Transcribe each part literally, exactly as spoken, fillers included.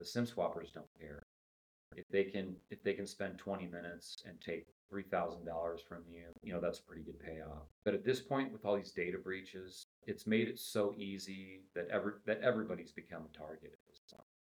The SIM swappers don't care. If they can if they can spend twenty minutes and take three thousand dollars from you, you know, that's a pretty good payoff. But at this point, with all these data breaches, it's made it so easy that ever that everybody's become targeted. So.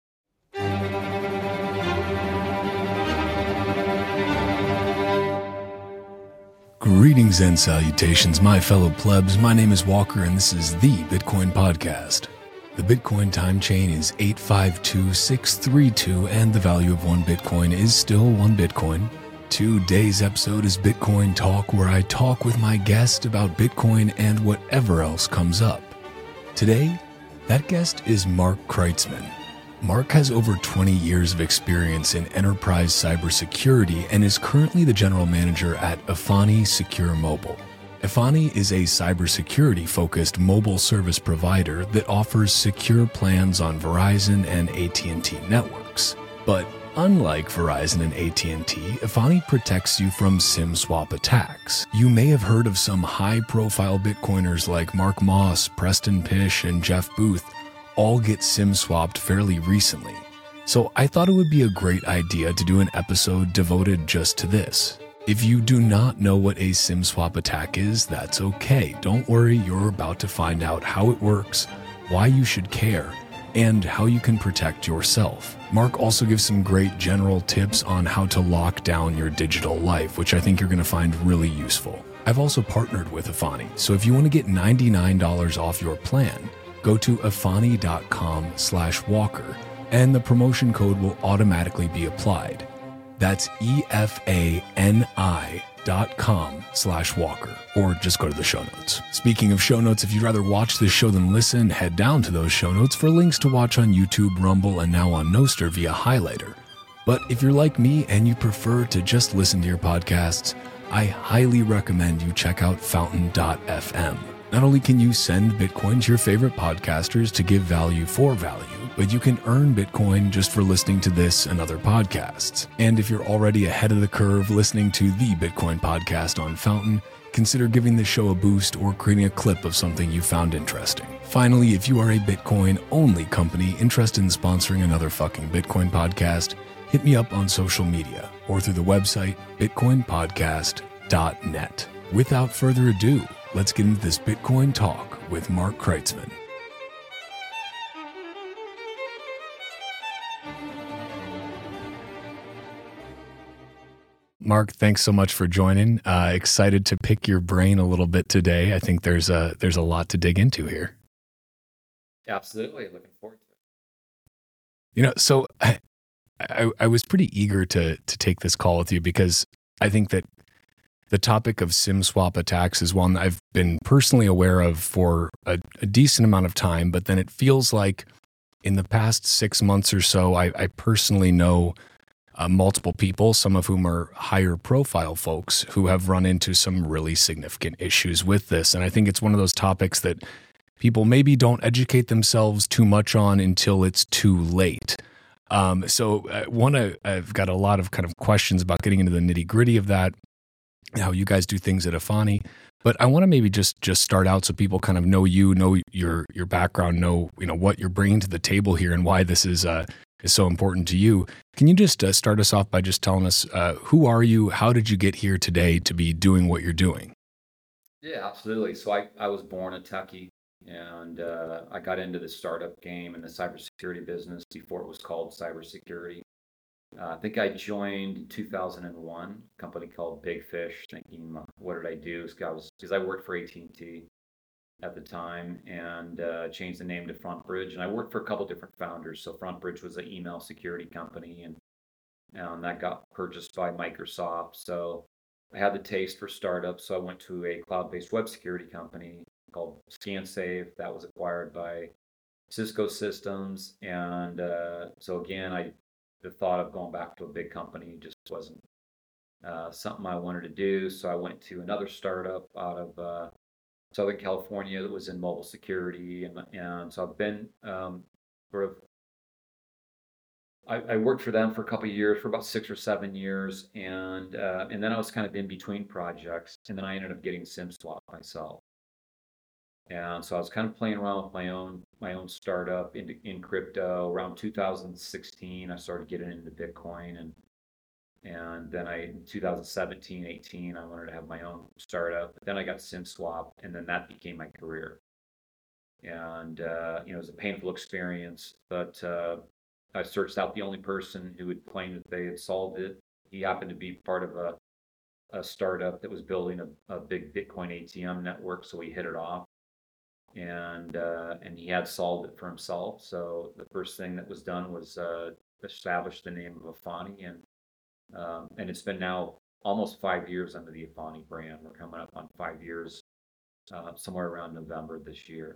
Greetings and salutations, my fellow plebs. My name is Walker, and this is the Bitcoin Podcast. The Bitcoin time chain is eight five two six three two, and the value of one Bitcoin is still one Bitcoin. Today's episode is Bitcoin Talk, where I talk with my guest about Bitcoin and whatever else comes up. Today, that guest is Mark Kreitzman. Mark has over twenty years of experience in enterprise cybersecurity and is currently the general manager at Efani Secure Mobile. Efani is a cybersecurity-focused mobile service provider that offers secure plans on Verizon and A T and T networks. But unlike Verizon and A T and T, Efani protects you from SIM swap attacks. You may have heard of some high-profile Bitcoiners like Mark Moss, Preston Pysh, and Jeff Booth all get SIM swapped fairly recently. So I thought it would be a great idea to do an episode devoted just to this. If you do not know what a SIM swap attack is, that's okay. Don't worry, you're about to find out how it works, why you should care, and how you can protect yourself. Mark also gives some great general tips on how to lock down your digital life, which I think you're going to find really useful. I've also partnered with Efani, so if you want to get ninety-nine dollars off your plan, go to efani.com slash walker, and the promotion code will automatically be applied. That's E-F-A-N-I dot com slash walker, or just go to the show notes. Speaking of show notes, if you'd rather watch this show than listen, head down to those show notes for links to watch on YouTube, Rumble, and now on Nostr via Highlighter. But if you're like me and you prefer to just listen to your podcasts, I highly recommend you check out fountain dot f m. Not only can you send Bitcoin to your favorite podcasters to give value for value, but you can earn Bitcoin just for listening to this and other podcasts. And if you're already ahead of the curve listening to the Bitcoin Podcast on Fountain, consider giving the show a boost or creating a clip of something you found interesting. Finally, if you are a Bitcoin-only company interested in sponsoring another fucking Bitcoin podcast, hit me up on social media or through the website bitcoin podcast dot net. Without further ado, let's get into this Bitcoin talk with Mark Kreitzman. Mark, thanks so much for joining. Uh, excited to pick your brain a little bit today. I think there's a there's a lot to dig into here. Absolutely, looking forward to it. You know, so I, I, I was pretty eager to to take this call with you because I think that the topic of SIM swap attacks is one that I've been personally aware of for a, a decent amount of time, but then it feels like in the past six months or so, I, I personally know uh, multiple people, some of whom are higher profile folks who have run into some really significant issues with this. And I think it's one of those topics that people maybe don't educate themselves too much on until it's too late. Um, so uh, one, I, I've got a lot of kind of questions about getting into the nitty gritty of that, how you guys do things at Efani. But I want to maybe just just start out so people kind of know you, know your your background, know you know what you're bringing to the table here and why this is uh, is so important to you. Can you just uh, start us off by just telling us uh, who are you? How did you get here today to be doing what you're doing? Yeah, absolutely. So I, I was born in Kentucky, and uh, I got into the startup game in the cybersecurity business before it was called cybersecurity. Uh, I think I joined in two thousand one, a company called Big Fish, thinking, what did I do? Because I, I worked for A T and T at the time, and uh, changed the name to FrontBridge. And I worked for a couple different founders. So FrontBridge was an email security company, and, and that got purchased by Microsoft. So I had the taste for startups, so I went to a cloud-based web security company called ScanSafe. That was acquired by Cisco Systems. And uh, so again, I the thought of going back to a big company just wasn't uh, something I wanted to do. So I went to another startup out of uh, Southern California that was in mobile security. And, and so I've been um, sort of, I, I worked for them for a couple of years, for about six or seven years. And, uh, and then I was kind of in between projects. And then I ended up getting SIM swap myself. And so I was kind of playing around with my own my own startup in in crypto. Around two thousand sixteen, I started getting into Bitcoin, and and then I in two thousand seventeen, eighteen, I wanted to have my own startup. But then I got SimSwap, and then that became my career. And uh, you know, it was a painful experience, but uh, I searched out the only person who had claimed that they had solved it. He happened to be part of a, a startup that was building a, a big Bitcoin A T M network, so we hit it off. And uh, and he had solved it for himself. So the first thing that was done was uh, establish the name of Afani, and um, and it's been now almost five years under the Afani brand. We're coming up on five years, uh, somewhere around November this year.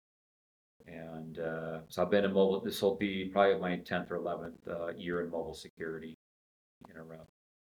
And uh, so I've been in mobile. This will be probably my tenth or eleventh uh, year in mobile security in a row.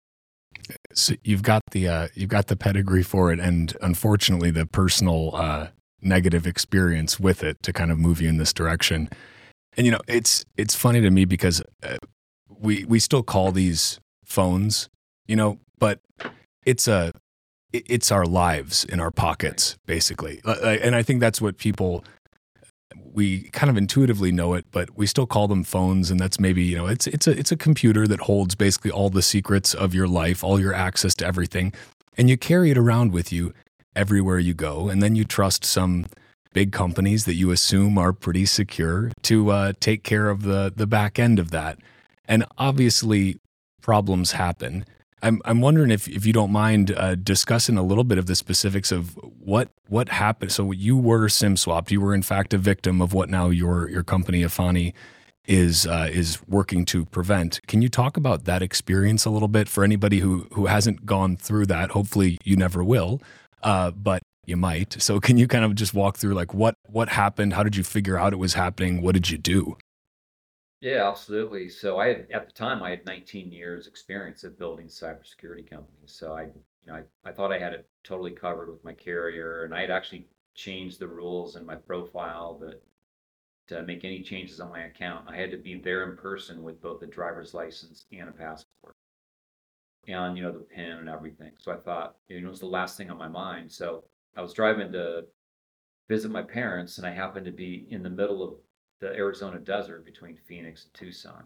So you've got the uh, you've got the pedigree for it, and unfortunately, the personal uh, negative experience with it to kind of move you in this direction. And you know, it's it's funny to me because uh, we we still call these phones, you know, but it's a it- it's our lives in our pockets, basically. Uh, uh, And I think that's what people we kind of intuitively know it, but we still call them phones, and that's maybe, you know, it's it's a it's a computer that holds basically all the secrets of your life, all your access to everything, and you carry it around with you everywhere you go, and then you trust some big companies that you assume are pretty secure to uh, take care of the the back end of that. And obviously, problems happen. I'm I'm wondering if if you don't mind uh, discussing a little bit of the specifics of what what happened. So you were SIM swapped. You were in fact a victim of what now your your company Afani is uh, is working to prevent. Can you talk about that experience a little bit for anybody who who hasn't gone through that? Hopefully, you never will, uh, but you might. So can you kind of just walk through like what what happened? How did you figure out it was happening? What did you do? Yeah, absolutely. So I had, at the time, I had nineteen years experience of building cybersecurity companies. So I, you know, I, I thought I had it totally covered with my carrier, and I had actually changed the rules in my profile that to make any changes on my account, I had to be there in person with both a driver's license and a passport, and you know the PIN and everything. So I thought, you know, it was the last thing on my mind. So I was driving to visit my parents, and I happened to be in the middle of the Arizona desert between Phoenix and Tucson.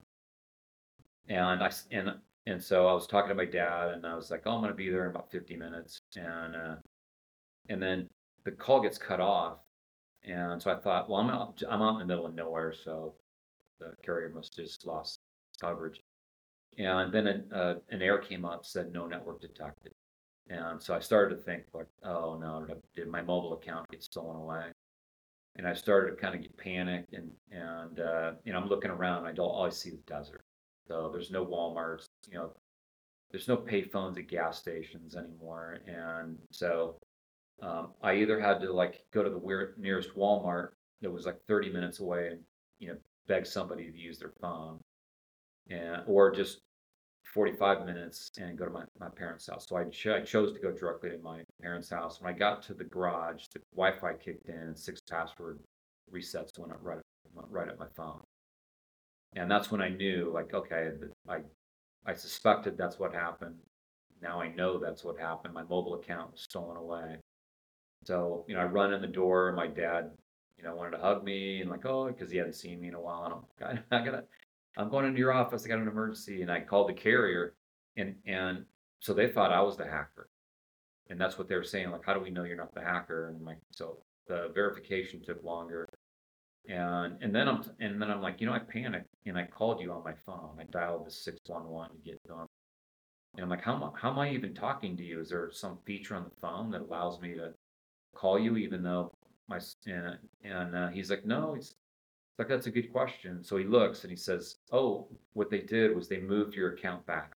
And I and and so I was talking to my dad, and I was like, "Oh, I'm going to be there in about fifty minutes." And uh, and then the call gets cut off, and so I thought, well, I'm out, I'm out in the middle of nowhere, so the carrier must have just lost coverage. And then an, uh, an error came up, said no network detected. And so I started to think like, oh no, did, did my mobile account get stolen away? And I started to kind of get panicked, and and uh, you know I'm looking around. I don't always see the desert, so there's no WalMarts. You know, there's no payphones at gas stations anymore, and so um, I either had to like go to the weir- nearest Walmart that was like thirty minutes away and you know beg somebody to use their phone, and or just forty-five minutes and go to my, my parents' house. So I, ch- I chose to go directly to my parents' house. When I got to the garage, the Wi-Fi kicked in, and six password resets went up right right at my phone, and that's when I knew, like, okay, I I suspected that's what happened. Now I know that's what happened. My mobile account was stolen away. So you know, I run in the door. My dad, you know, wanted to hug me and like, oh, because he hadn't seen me in a while. And I'm like, I, I gotta, I'm going into your office. I got an emergency, and I called the carrier, and and so they thought I was the hacker, and that's what they were saying. Like, how do we know you're not the hacker? And I'm like, so the verification took longer, and and then I'm and then I'm like, you know, I panicked and I called you on my phone. I dialed the six one one to get them, and I'm like, how am I, how am I even talking to you? Is there some feature on the phone that allows me to call you even though my and, and uh, he's like, no, he's like, that's a good question. So he looks and he says, oh, what they did was they moved your account back.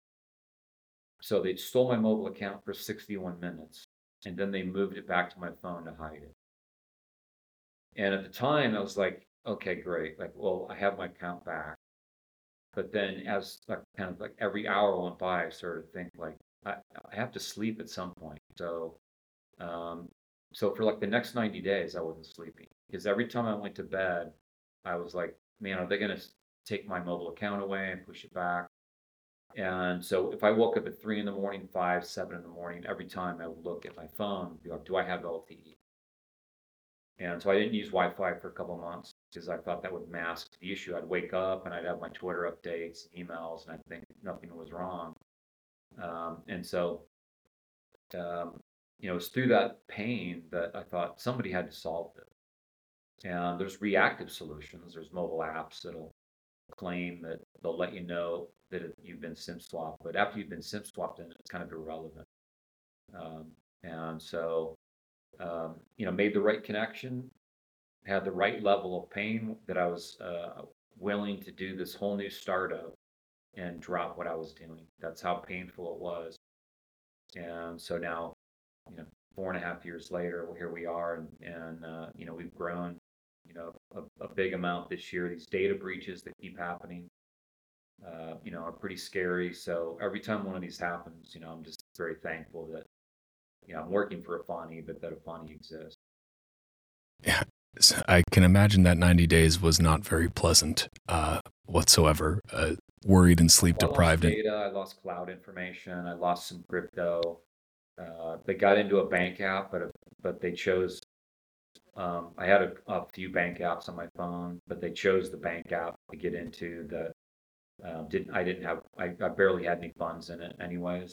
So they stole my mobile account for sixty-one minutes, and then they moved it back to my phone to hide it. And at the time I was like, okay, great, like, well, I have my account back. But then as like kind of like every hour went by, I started to think like, i, I have to sleep at some point. So Um, so for like the next ninety days, I wasn't sleeping because every time I went to bed, I was like, man, are they going to take my mobile account away and push it back? And so if I woke up at three in the morning, five, seven in the morning, every time I would look at my phone, be like, do I have L T E? And so I didn't use Wi-Fi for a couple of months because I thought that would mask the issue. I'd wake up and I'd have my Twitter updates, emails, and I'd think nothing was wrong. Um, and so, um, you know, it's through that pain that I thought somebody had to solve it. And there's reactive solutions. There's mobile apps that'll claim that they'll let you know that it, you've been SIM swapped, but after you've been SIM swapped, then it's kind of irrelevant. Um, and so, um, you know, made the right connection, had the right level of pain that I was uh, willing to do this whole new startup and drop what I was doing. That's how painful it was. And so now, you know, four and a half years later, well, here we are, and, and uh, you know, we've grown, you know, a, a big amount this year. These data breaches that keep happening, uh, you know, are pretty scary. So every time one of these happens, you know, I'm just very thankful that, you know, I'm working for Afani, but that Afani exists. Yeah, so I can imagine that ninety days was not very pleasant uh, whatsoever. Uh, worried and sleep Well, I lost deprived. And data, I lost cloud information, I lost some crypto. Uh, they got into a bank app, but but they chose. Um, I had a, a few bank apps on my phone, but they chose the bank app to get into the. Um, didn't I didn't have I, I barely had any funds in it anyways,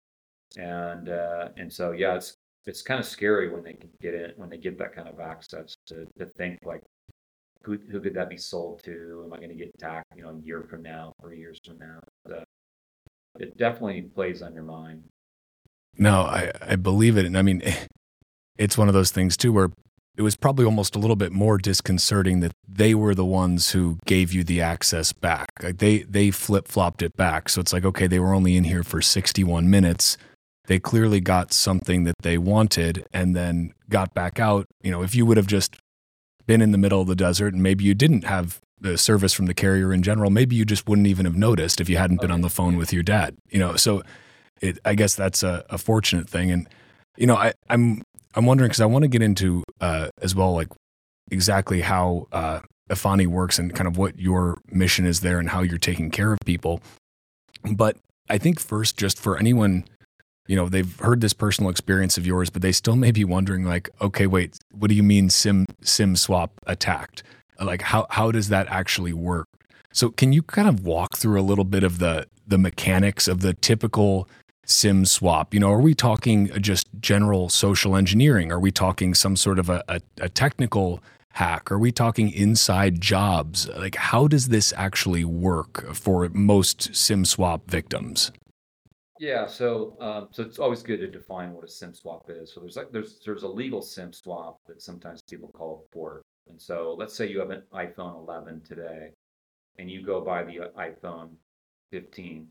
and uh, and so yeah, it's it's kind of scary when they can get in when they get that kind of access to to think like who who could that be sold to? Am I going to get attacked, you know, a year from now, three years from now? So it definitely plays on your mind. no, I, I believe it. And I mean, it's one of those things too where it was probably almost a little bit more disconcerting that they were the ones who gave you the access back. Like they they flip flopped it back. So it's like, okay, they were only in here for sixty-one minutes. They clearly got something that they wanted and then got back out. You know, if you would have just been in the middle of the desert and maybe you didn't have the service from the carrier in general, maybe you just wouldn't even have noticed if you hadn't been Okay. on the phone with your dad. You know, so it, I guess that's a, a fortunate thing. And you know, I, I'm I'm wondering because I want to get into uh, as well, like exactly how uh, Afani works and kind of what your mission is there and how you're taking care of people. But I think first, just for anyone, you know, they've heard this personal experience of yours, but they still may be wondering, like, okay, wait, what do you mean SIM SIM swap attacked? Like, how how does that actually work? So, can you kind of walk through a little bit of the the mechanics of the typical SIM swap? You know, are we talking just general social engineering? Are we talking some sort of a, a, a technical hack? Are we talking inside jobs? Like, how does this actually work for most SIM swap victims? Yeah, so um, so it's always good to define what a SIM swap is. So there's like there's there's a legal SIM swap that sometimes people call a port. And so let's say you have an iPhone eleven today, and you go buy the uh, iPhone fifteen.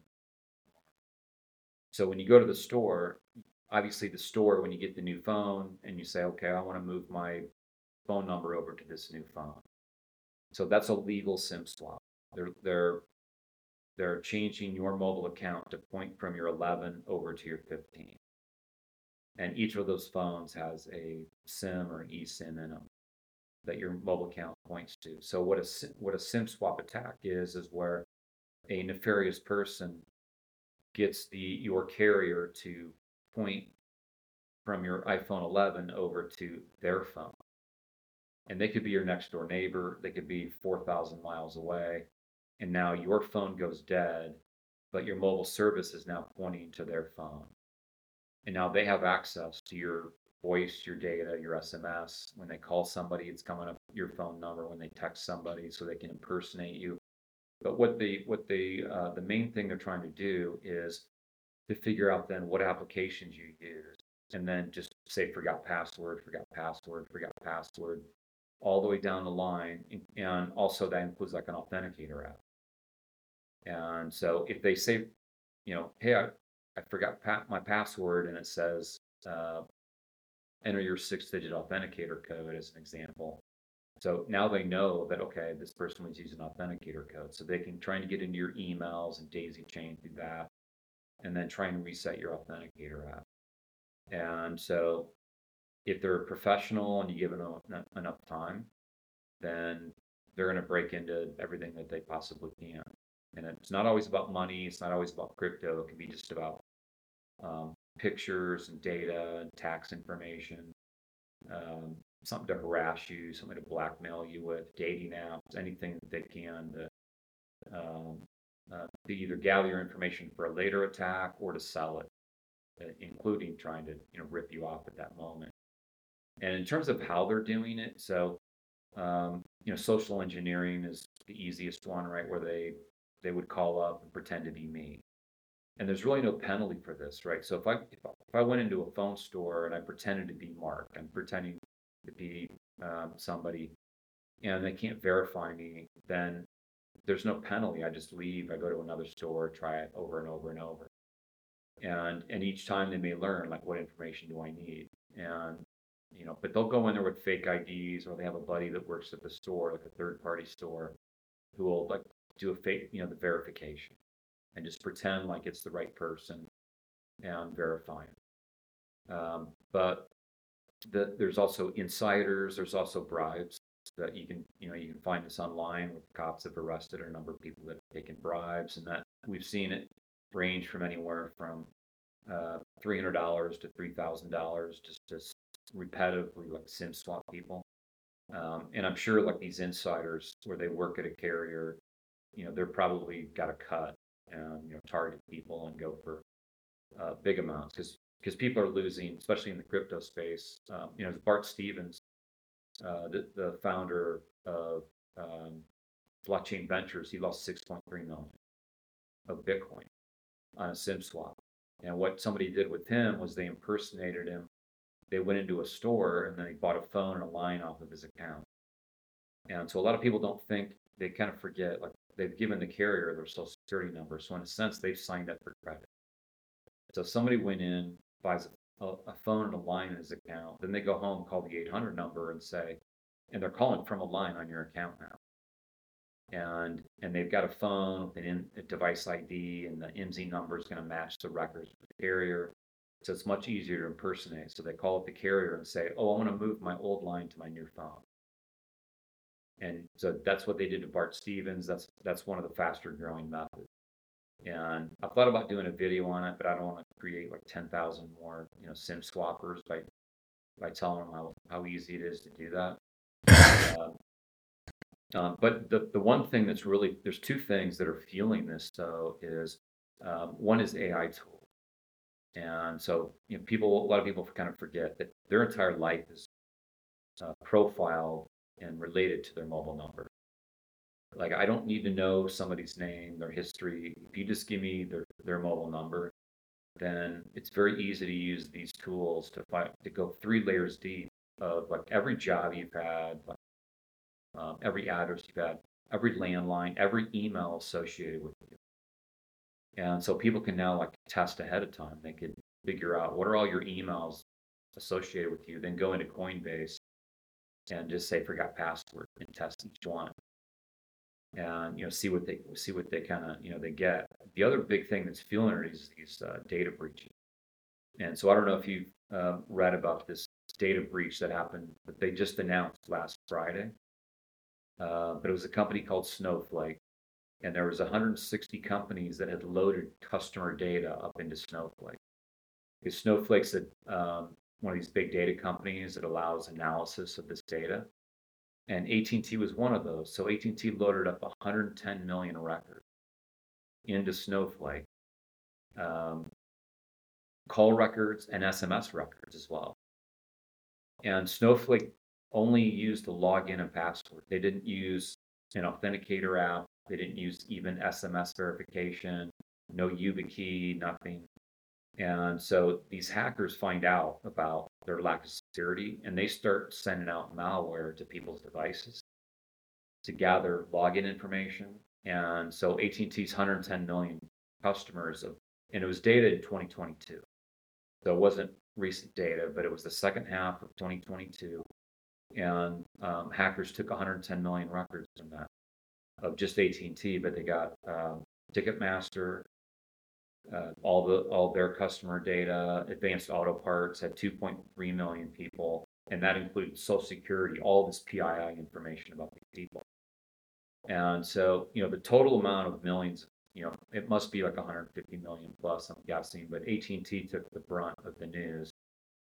So when you go to the store, obviously the store when you get the new phone and you say, okay, I want to move my phone number over to this new phone. So that's a legal SIM swap. They're they're they're changing your mobile account to point from your eleven over to your fifteen. And each of those phones has a SIM or an eSIM in them that your mobile account points to. So what a what a SIM swap attack is is where a nefarious person gets the your carrier to point from your iPhone eleven over to their phone. And they could be your next door neighbor, they could be four thousand miles away, and now your phone goes dead, but your mobile service is now pointing to their phone. And now they have access to your voice, your data, your S M S. When they call somebody, it's coming up your phone number. When they text somebody, so they can impersonate you. But what the what the uh, the main thing they're trying to do is to figure out then what applications you use, and then just say forgot password, forgot password, forgot password, all the way down the line. And also that includes like an authenticator app. And so if they say, you know, hey, I, I forgot pa- my password, and it says uh, enter your six-digit authenticator code as an example. So now they know that, okay, this person was using authenticator code. So they can try to get into your emails and daisy chain through that, and then try and reset your authenticator app. And so if they're a professional and you give them enough time, then they're going to break into everything that they possibly can. And it's not always about money. It's not always about crypto. It can be just about um, pictures and data and tax information. Um, something to harass you, something to blackmail you with, dating apps, anything that they can to, um, uh, to either gather your information for a later attack or to sell it, uh, including trying to, you know, rip you off at that moment. And in terms of how they're doing it, so um, you know, social engineering is the easiest one, right? Where they they would call up and pretend to be me, and there's really no penalty for this, right? So if I if I, if I went into a phone store and I pretended to be Mark, I'm pretending to be um, somebody, and they can't verify me, then there's no penalty. I just leave. I go to another store, try it over and over and over, and and each time they may learn like what information do I need, and you know, but they'll go in there with fake I Ds, or they have a buddy that works at the store, like a third party store, who will like do a fake, you know, the verification and just pretend like it's the right person and verify it. Um, but the, there's also insiders, there's also bribes that you can, you know, you can find this online where cops have arrested a number of people that have taken bribes, and that we've seen it range from anywhere from uh, three hundred dollars to three thousand dollars just to repetitively like SIM swap people. Um, and I'm sure like these insiders where they work at a carrier, you know, they're probably got a cut and, you know, target people and go for uh, big amounts because because people are losing, especially in the crypto space. Um, you know, Bart Stevens, uh, the, the founder of um, Blockchain Ventures, he lost six point three million of Bitcoin on a SIM swap. And what somebody did with him was they impersonated him. They went into a store and then they bought a phone and a line off of his account. And so a lot of people don't think, they kind of forget, like they've given the carrier their social security number. So in a sense, they've signed up for credit. So if somebody went in, buys a, a phone and a line in his account, then they go home, call the eight hundred number and say, and they're calling from a line on your account now. And and they've got a phone with an in, a device I D, and the I M S I number is going to match the records with the carrier. So it's much easier to impersonate. So they call up the carrier and say, "Oh, I want to move my old line to my new phone." And so that's what they did to Bart Stevens. That's that's one of the faster growing methods. And I thought about doing a video on it, but I don't want to create like ten thousand more, you know, SIM swappers by by telling them how, how easy it is to do that. Uh, um, but the, the one thing that's really, there's two things that are fueling this though is um, one is A I tools. And so, you know, people, a lot of people kind of forget that their entire life is uh, profiled and related to their mobile number. Like, I don't need to know somebody's name, their history. If you just give me their, their mobile number, then it's very easy to use these tools to find, to go three layers deep of like every job you've had, like um, every address you've had, every landline, every email associated with you. And so people can now like test ahead of time. They could figure out what are all your emails associated with you, then go into Coinbase and just say forgot password and test each one. And you know, see what they see what they kind of you know they get. The other big thing that's fueling it is these uh, data breaches. And so I don't know if you've uh, read about this data breach that happened that they just announced last Friday. Uh, but it was a company called Snowflake, and there was one hundred sixty companies that had loaded customer data up into Snowflake. Because Snowflake's a, um, one of these big data companies that allows analysis of this data, and A T and T was one of those. So A T and T loaded up one hundred ten million records into Snowflake, um, call records and S M S records as well. And Snowflake only used the login and password. They didn't use an authenticator app. They didn't use even S M S verification, no YubiKey, nothing. And so these hackers find out about their lack of security, and they start sending out malware to people's devices to gather login information. And so A T and T's one hundred ten million customers, of, and it was data in twenty twenty-two. So it wasn't recent data, but it was the second half of twenty twenty-two. And um, hackers took one hundred ten million records from that, of just A T and T, but they got um, Ticketmaster, uh, all the all their customer data. Advanced Auto Parts had two point three million people, and that included Social Security, all this P I I information about these people. And so, you know, the total amount of millions, you know, it must be like one hundred fifty million plus, I'm guessing, but A T and T took the brunt of the news.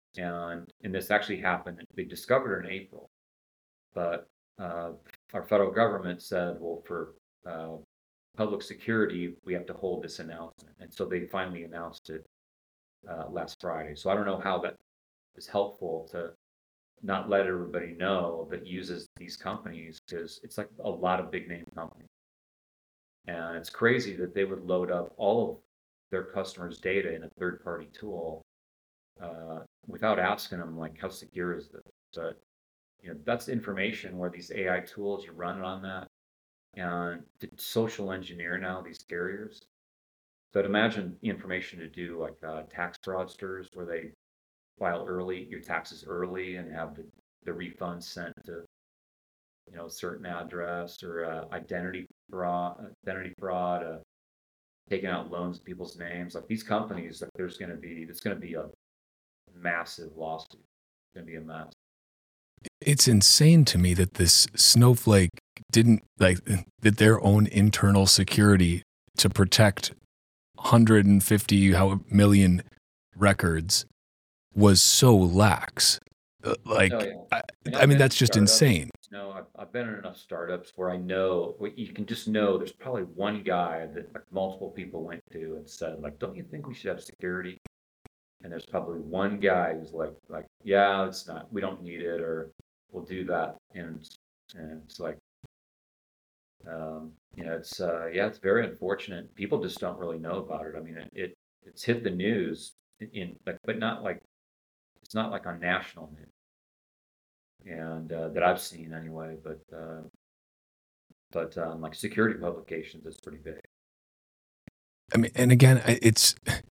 And and this actually happened. They discovered it in April, but uh, our federal government said, well, for uh, public security, we have to hold this announcement. And so they finally announced it uh, last Friday. So I don't know how that is helpful to not let everybody know that uses these companies, because it's like a lot of big name companies. And it's crazy that they would load up all of their customers' data in a third party tool uh, without asking them, like, how secure is this? But you know, that's information where these A I tools, you run it on that, and to social engineer now these carriers. So I'd imagine the information to do like uh, tax fraudsters, where they file early, your taxes early, and have the, the refund sent to, you know, a certain address, or uh, identity fraud, identity fraud, uh, taking out loans in people's names. Like these companies, like there's going to be, it's going to be a massive lawsuit. It's going to be a mess. It's insane to me that this Snowflake didn't, like, that their own internal security to protect one hundred fifty how million records was so lax. Uh, Like, Oh yeah, I, and I I've mean, been in that's just startups. insane. No, I've, I've been in enough startups where I know, well, you can just know there's probably one guy that like multiple people went to and said, like, don't you think we should have security? And there's probably one guy who's like, like, yeah, it's not, we don't need it, or we'll do that. And and it's like, um, you know, it's uh, yeah, it's very unfortunate. People just don't really know about it. I mean, it, it it's hit the news in, in like, but not like, it's not like on national news, and uh, that I've seen anyway. But uh, but um, like security publications, it's pretty big. I mean, and again, I- it's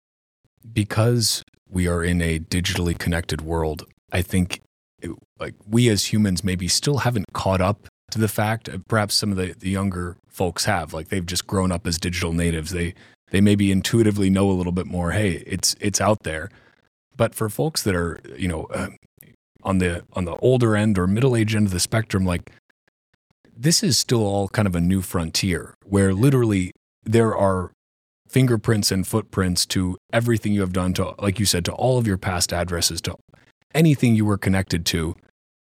because we are in a digitally connected world. I think it, like we as humans maybe still haven't caught up to the fact. uh, Perhaps some of the, the younger folks have, like they've just grown up as digital natives. They they maybe intuitively know a little bit more. Hey, it's it's out there. But for folks that are, you know, uh, on the on the older end or middle age end of the spectrum, like this is still all kind of a new frontier where literally there are fingerprints and footprints to everything you have done, to, like you said, to all of your past addresses, to anything you were connected to.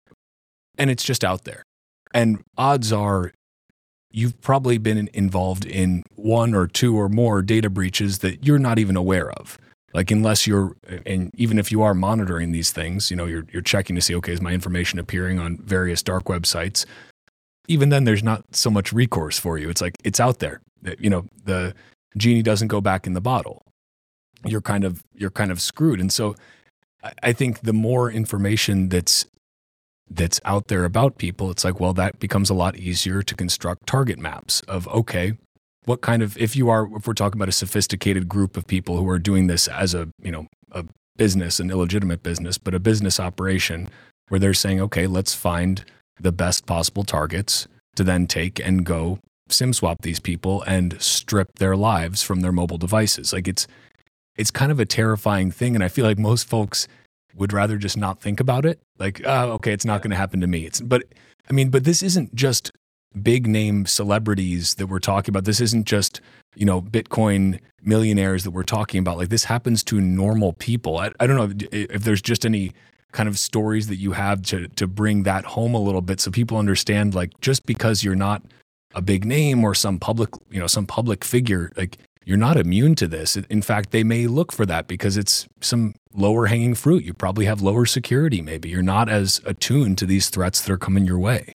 And it's just out there. And odds are you've probably been involved in one or two or more data breaches that you're not even aware of. Like unless you're, and even if you are monitoring these things, you know, you're you're checking to see, okay, is my information appearing on various dark websites? Even then, there's not so much recourse for you. It's like it's out there. You know, the genie doesn't go back in the bottle. You're kind of you're kind of screwed. And so, I, I think the more information that's that's out there about people, it's like, well, that becomes a lot easier to construct target maps of, okay, what kind of, if you are, if we're talking about a sophisticated group of people who are doing this as a, you know, a business, an illegitimate business, but a business operation where they're saying, okay, let's find the best possible targets to then take and go SIM swap these people and strip their lives from their mobile devices. Like it's, it's kind of a terrifying thing. And I feel like most folks would rather just not think about it. Like, oh, okay, it's not going to happen to me. It's, but I mean, but this isn't just big name celebrities that we're talking about. This isn't just, you know, Bitcoin millionaires that we're talking about. Like this happens to normal people. I, I don't know if, if there's just any kind of stories that you have to, to bring that home a little bit so people understand, like, just because you're not a big name or some public, you know, some public figure, like you're not immune to this. In fact, they may look for that because it's some lower hanging fruit. You probably have lower security. Maybe you're not as attuned to these threats that are coming your way.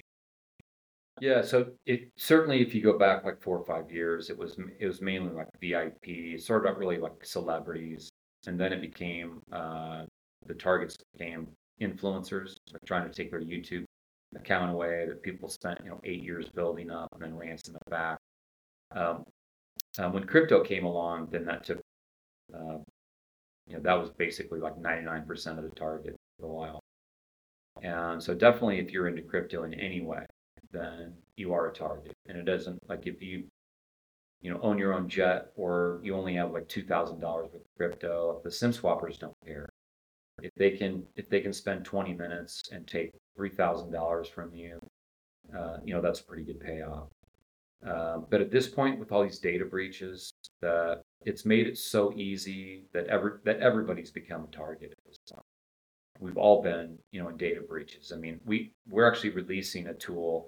Yeah, so it certainly, if you go back like four or five years, it was it was mainly like V I P, sort of really like celebrities, and then it became uh, the targets became influencers, like trying to take their YouTube account away that people spent, you know, eight years building up and then ransom it back. Um, uh, when crypto came along, then that took, uh, you know, that was basically like ninety-nine percent of the target for a while. And so definitely, if you're into crypto in any way, then you are a target. And it doesn't, like, if you, you know, own your own jet, or you only have like two thousand dollars worth of crypto, the SIM swappers don't care. If they can, if they can spend twenty minutes and take three thousand dollars from you, uh, you know, that's a pretty good payoff. Uh, but at this point, with all these data breaches, that it's made it so easy that ever that everybody's become a target at this point. we've all been, you know, in data breaches. I mean, we we're actually releasing a tool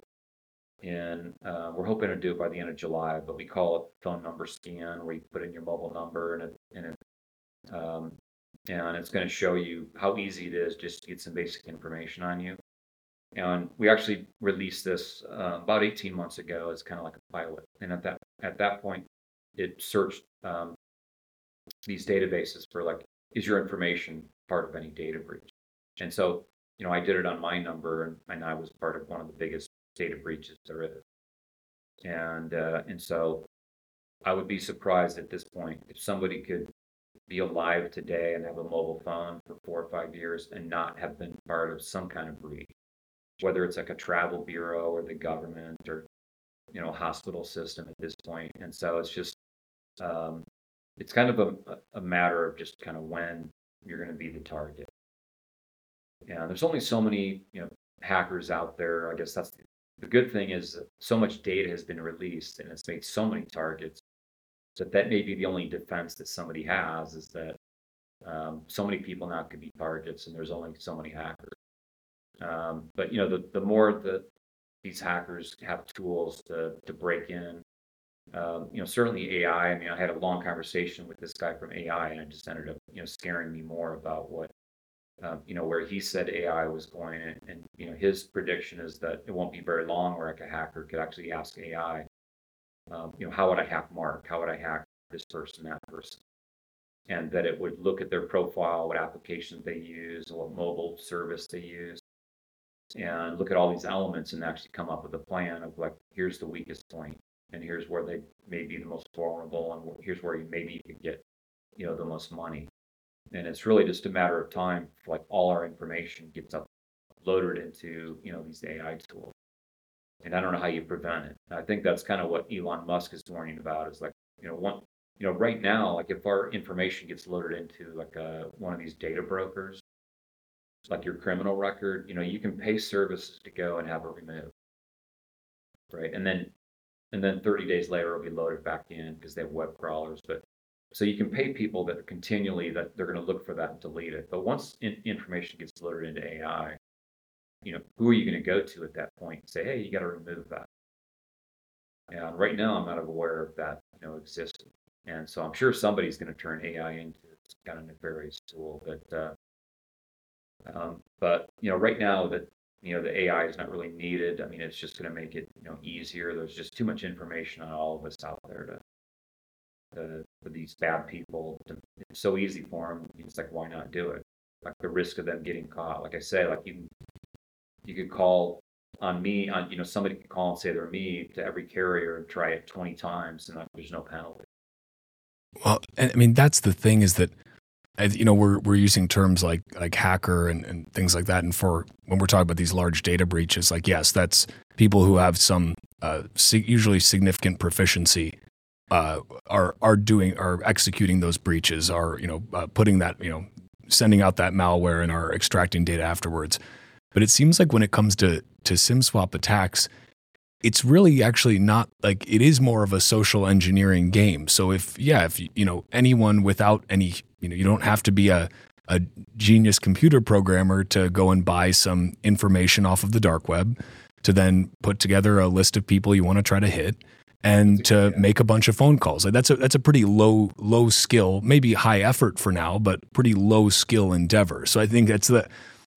in, uh, we're hoping to do it by the end of July, but we call it phone number scan, where you put in your mobile number and it, and it, um, and it's going to show you how easy it is just to get some basic information on you. And we actually released this uh, about eighteen months ago as kind of like a pilot. And at that at that point, it searched um, these databases for like, is your information part of any data breach? And so, you know, I did it on my number, and, and I was part of one of the biggest data breaches there is. And uh, and so I would be surprised at this point if somebody could be alive today and have a mobile phone for four or five years and not have been part of some kind of breach, whether it's like a travel bureau or the government or, you know, hospital system at this point. And so it's just, um, it's kind of a, a matter of just kind of when you're going to be the target. Yeah, there's only so many, you know, hackers out there. I guess that's the, the good thing is that so much data has been released and it's made so many targets that that may be the only defense that somebody has, is that um, so many people now could be targets and there's only so many hackers. Um, but you know, the, the more that these hackers have tools to to break in, um, you know, certainly A I. I mean, I had a long conversation with this guy from A I, and it just ended up, you know, scaring me more about what, um, you know, where he said A I was going, and, and you know, his prediction is that it won't be very long where like a hacker could actually ask A I, um, you know, how would I hack Mark? How would I hack this person, that person? And that it would look at their profile, what applications they use, what mobile service they use, and look at all these elements and actually come up with a plan of like, here's the weakest point, and here's where they may be the most vulnerable, and here's where you maybe could get, you know, the most money. And it's really just a matter of time for like all our information gets uploaded into, you know, these A I tools. And I don't know how you prevent it. I think that's kind of what Elon Musk is warning about, is like, you know, one, you know, right now, like if our information gets loaded into like a, one of these data brokers, like your criminal record, you know, you can pay services to go and have it removed, right? And then, and then thirty days later, it'll be loaded back in because they have web crawlers. But so you can pay people that are continually that they're going to look for that and delete it. But once in, information gets loaded into A I, you know, who are you going to go to at that point and say, hey, you got to remove that? And right now, I'm not aware of that, you know, existing. And so I'm sure somebody's going to turn A I into this kind of nefarious tool. But uh, Um, but you know, right now that you know the A I is not really needed. I mean, it's just going to make it, you know, easier. There's just too much information on all of us out there to, to for these bad people. To, it's so easy for them. It's like, why not do it? Like the risk of them getting caught. Like I say, like you you could call on me on you know somebody could call and say they're me to every carrier and try it twenty times, and like, there's no penalty. Well, and I mean that's the thing is that. You know, we're we're using terms like like hacker and, and things like that. And for when we're talking about these large data breaches, like, yes, that's people who have some uh, usually significant proficiency uh, are are doing are executing those breaches, are, you know, uh, putting that, you know, sending out that malware and are extracting data afterwards. But it seems like when it comes to to SIM swap attacks, it's really actually not like, it is more of a social engineering game. So if, yeah, if, you know, anyone without any, you know, you don't have to be a, a genius computer programmer to go and buy some information off of the dark web to then put together a list of people you want to try to hit and to make a bunch of phone calls. Like that's a, that's a pretty low, low skill, maybe high effort for now, but pretty low skill endeavor. So I think that's the,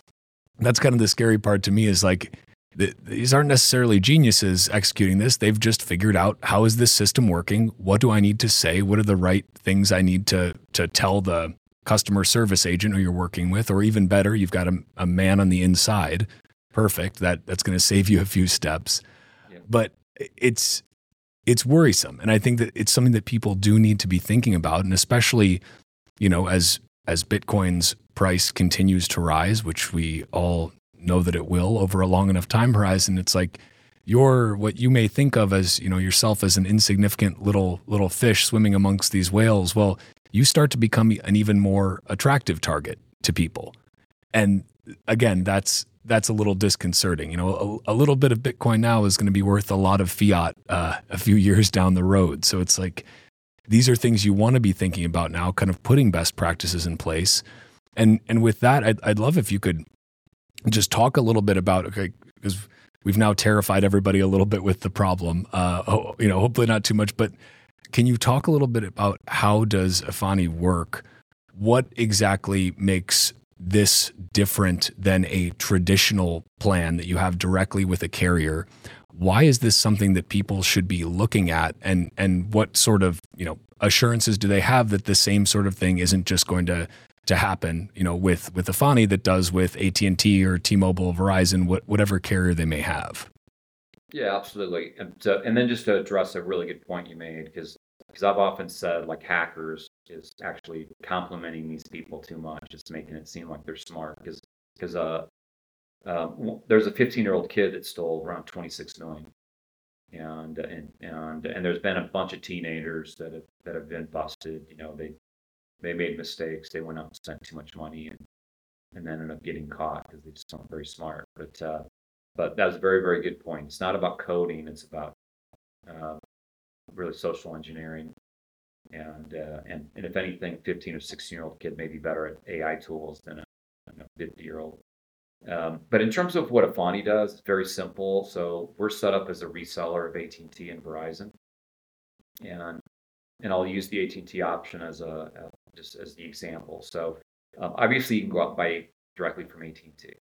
that's kind of the scary part to me is like, these aren't necessarily geniuses executing this. They've just figured out, how is this system working? What do I need to say? What are the right things I need to to tell the customer service agent who you're working with? Or even better, you've got a, a man on the inside. Perfect. That that's going to save you a few steps. Yeah. But it's it's worrisome, and I think that it's something that people do need to be thinking about, and especially, you know, as as Bitcoin's price continues to rise, which we all know that it will over a long enough time horizon. It's like you're what you may think of as, you know, yourself as an insignificant little little fish swimming amongst these whales. Well, you start to become an even more attractive target to people. And again, that's that's a little disconcerting. You know, a, a little bit of Bitcoin now is going to be worth a lot of fiat uh, a few years down the road. So it's like, these are things you want to be thinking about now, kind of putting best practices in place. And and with that, I'd, I'd love if you could just talk a little bit about, okay, because we've now terrified everybody a little bit with the problem. Uh, ho- you know, hopefully not too much, but can you talk a little bit about how does Afani work? What exactly makes this different than a traditional plan that you have directly with a carrier? Why is this something that people should be looking at, and and what sort of, you know, assurances do they have that the same sort of thing isn't just going to to happen, you know, with with Afani that does with A T and T or T-Mobile, Verizon, what, whatever carrier they may have? Yeah, absolutely. And so, and then just to address a really good point you made, because because I've often said like hackers is actually complimenting these people too much. It's making it seem like they're smart because because uh, uh, w- there's a fifteen year old kid that stole around twenty-six million, and and and and there's been a bunch of teenagers that have that have been busted. You know, they they made mistakes. They went out and spent too much money, and and then ended up getting caught because they just aren't very smart. But uh, but that was a very very good point. It's not about coding. It's about uh, really social engineering. And uh, and and if anything, fifteen or sixteen year old kid may be better at A I tools than a fifty year old. Um, but in terms of what Afani does, it's very simple. So we're set up as a reseller of A T and T and Verizon, and and I'll use the A T and T option as a, uh, just as the example. So um, obviously you can go out and buy directly from A T and T,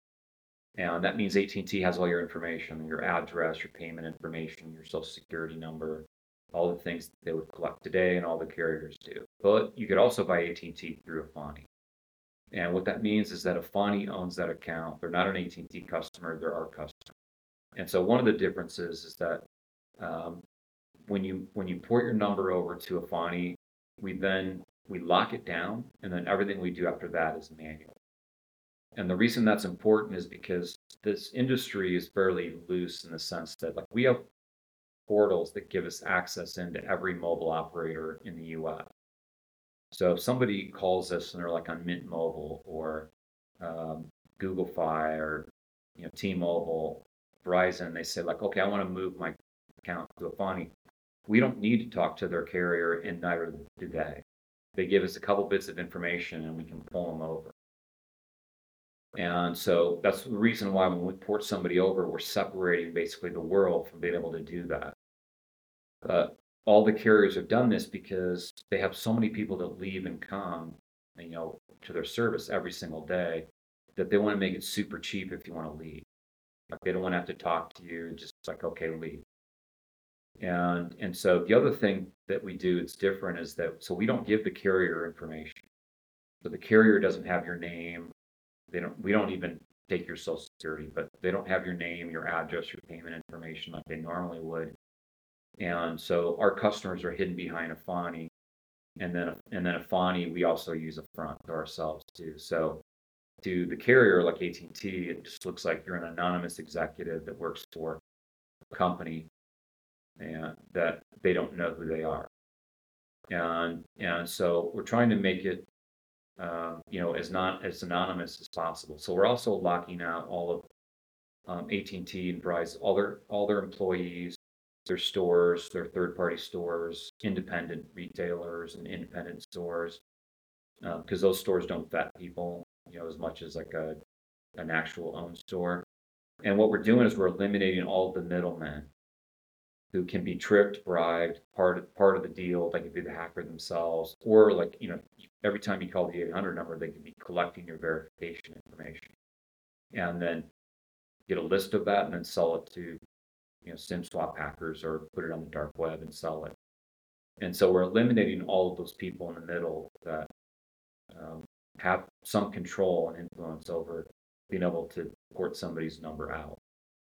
and that means A T and T has all your information, your address, your payment information, your social security number, all the things that they would collect today, and all the carriers do. But you could also buy A T and T through Afani. And what that means is that Afani owns that account. They're not an A T and T customer, they're our customer. And so one of the differences is that um, when you when you port your number over to Afani, we then we lock it down, and then everything we do after that is manual. And the reason that's important is because this industry is fairly loose in the sense that like we have portals that give us access into every mobile operator in the U S. So if somebody calls us and they're like on Mint Mobile or um, Google Fi or you know T-Mobile, Verizon, they say like, okay, I want to move my account to Afani. We don't need to talk to their carrier, and neither do they. They give us a couple bits of information, and we can pull them over. And so that's the reason why when we port somebody over, we're separating basically the world from being able to do that. But all the carriers have done this because they have so many people that leave and come, you know, to their service every single day that they want to make it super cheap if you want to leave. Like they don't want to have to talk to you, just like, okay, leave. And and so the other thing that we do that's different is that so we don't give the carrier information. So the carrier doesn't have your name. They don't we don't even take your social security, but they don't have your name, your address, your payment information like they normally would. And so our customers are hidden behind Afani, and then and then Afani we also use a front to ourselves too. So to the carrier like A T and T, it just looks like you're an anonymous executive that works for a company and that they don't know who they are. And and so we're trying to make it uh, you know as not as anonymous as possible. So we're also locking out all of um, A T and T and Verizon, all their all their employees, their stores, their third-party stores, independent retailers and independent stores, because uh, those stores don't vet people, you know, as much as like a an actual owned store. And what we're doing is we're eliminating all of the middlemen who can be tricked, bribed, part of part of the deal. They could be the hacker themselves, or like you know, every time you call the eight hundred number, they could be collecting your verification information, and then get a list of that, and then sell it to you know SIM swap hackers or put it on the dark web and sell it. And so we're eliminating all of those people in the middle that um, have some control and influence over being able to port somebody's number out.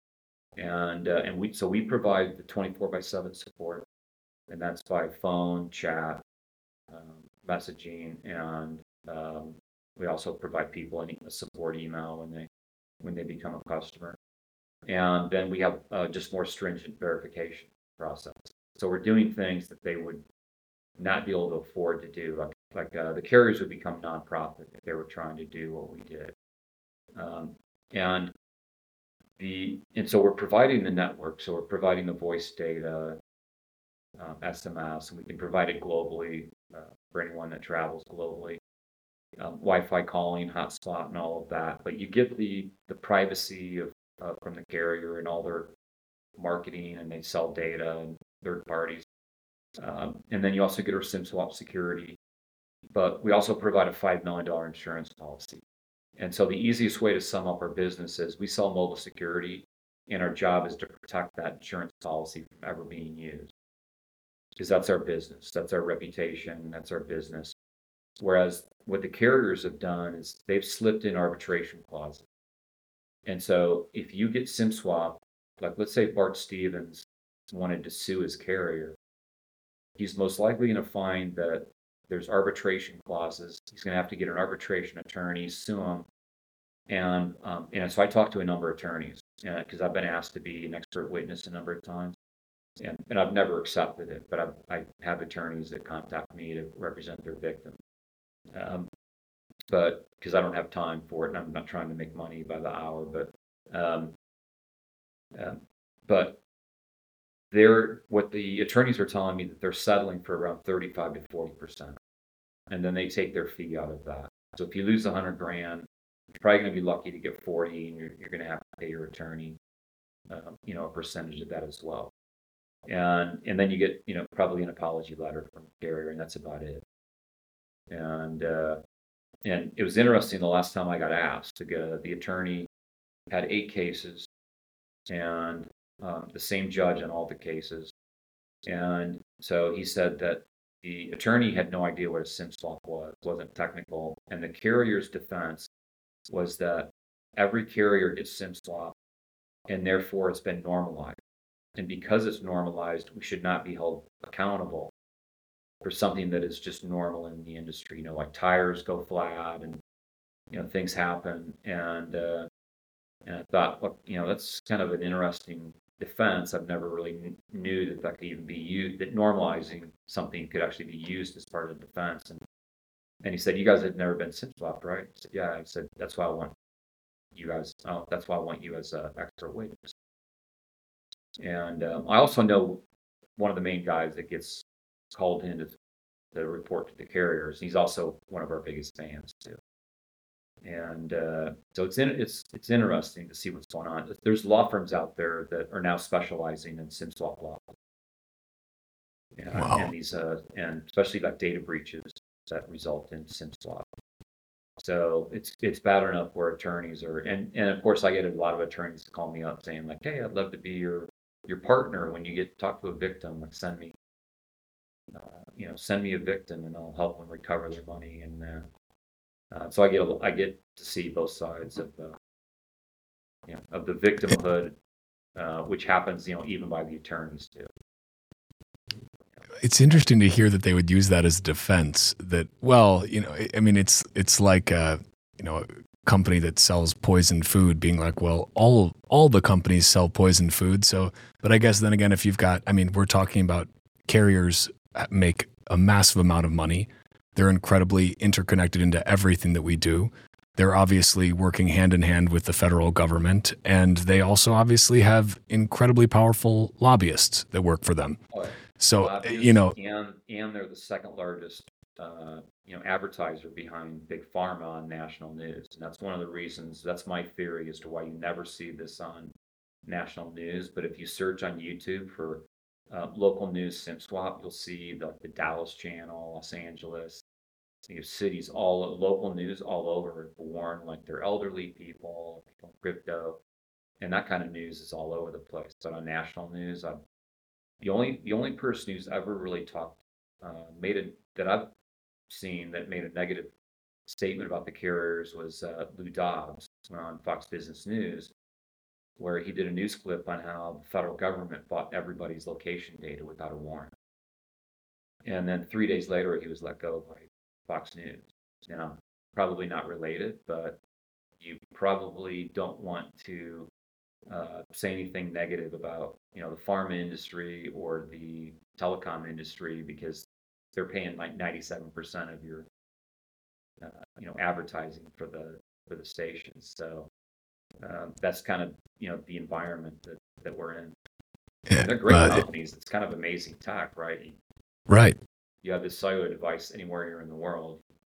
And uh, and we so we provide the twenty-four by seven support, and that's by phone, chat, um, messaging, and um, we also provide people a support email when they when they become a customer. And then we have uh, just more stringent verification process. So we're doing things that they would not be able to afford to do. Like like uh, the carriers would become nonprofit if they were trying to do what we did. Um, and the and so we're providing the network. So we're providing the voice data, um, S M S, and we can provide it globally uh, for anyone that travels globally. um, Wi-Fi calling, hotspot, and all of that. But you get the the privacy of uh, from the carrier and all their marketing, and they sell data and third parties. Um, and then you also get our SIM swap security. But we also provide a five million dollars insurance policy. And so the easiest way to sum up our business is we sell mobile security, and our job is to protect that insurance policy from ever being used. Because that's our business, that's our reputation, that's our business. Whereas what the carriers have done is they've slipped in arbitration clauses. And so if you get SIM swap, like let's say Bart Stevens wanted to sue his carrier, he's most likely going to find that there's arbitration clauses. He's going to have to get an arbitration attorney, sue him. And, um, and so I talked to a number of attorneys because uh, I've been asked to be an expert witness a number of times. And, and I've never accepted it, but I've, I have attorneys that contact me to represent their victim. Um, but because I don't have time for it, and I'm not trying to make money by the hour, but um, uh, but they're what the attorneys are telling me that they're settling for around thirty-five to forty percent, and then they take their fee out of that. So if you lose a hundred grand, you're probably going to be lucky to get forty, and you're you're going to have to pay your attorney, uh, you know, a percentage of that as well. And and then you get, you know, probably an apology letter from the carrier, and that's about it. And uh, and it was interesting the last time I got asked to go, the attorney had eight cases, and um, the same judge on all the cases. And so he said that the attorney had no idea what a SIM swap was, wasn't technical, and the carrier's defense was that every carrier gets SIM swap, and therefore it's been normalized. And because it's normalized, we should not be held accountable for something that is just normal in the industry. You know, like tires go flat, and you know things happen. And uh, and I thought, well, you know, that's kind of an interesting defense. I've never really kn- knew that that could even be used. That normalizing something could actually be used as part of the defense. And and he said, you guys had never been SIM swapped, right? I said, yeah. I said, that's why I want you guys. Oh, that's why I want you as an expert witness. And um, I also know one of the main guys that gets called in to, to report to the carriers. He's also one of our biggest fans too. And uh, so it's in, it's it's interesting to see what's going on. There's law firms out there that are now specializing in SIM swap law. Yeah, Wow. and these uh, and especially like data breaches that result in SIM swap. So it's it's bad enough where attorneys are, and and of course I get a lot of attorneys to call me up saying like, hey, I'd love to be your your partner when you get talk to a victim. Like send me, uh, you know, send me a victim, and I'll help them recover their money. And uh, uh, so I get a, I get to see both sides of the, you know, of the victimhood, uh, which happens, you know, even by the attorneys too. It's interesting to hear that they would use that as a defense. That, well, you know, I mean, it's it's like a, you know, a company that sells poisoned food being like, well, all all the companies sell poisoned food. So, but I guess then again, if you've got, I mean, we're talking about carriers make a massive amount of money. They're incredibly interconnected into everything that we do. They're obviously working hand in hand with the federal government, and they also obviously have incredibly powerful lobbyists that work for them. Oh, yeah. So, Lobbyists, you know, and and they're the second largest, uh, you know, advertiser behind Big Pharma on national news, and that's one of the reasons. That's my theory as to why you never see this on national news. But if you search on YouTube for uh, local news SIM swap, you'll see the, the Dallas channel, Los Angeles, you know, cities, all local news all over warn like they're elderly people, people in crypto, and that kind of news is all over the place. But on national news, I The only the only person who's ever really talked uh, made it that I've seen that made a negative statement about the carriers was uh, Lou Dobbs on Fox Business News, where he did a news clip on how the federal government bought everybody's location data without a warrant, and then three days later he was let go by Fox News. Now, probably not related, but you probably don't want to uh, say anything negative about, you know, the pharma industry or the telecom industry, because they're paying like ninety-seven percent of your uh, you know advertising for the for the stations. So uh, that's kind of, you know, the environment that, that we're in. yeah, And they're great uh, companies. It's kind of amazing tech, right? You, right. you have this cellular device anywhere you're in the world.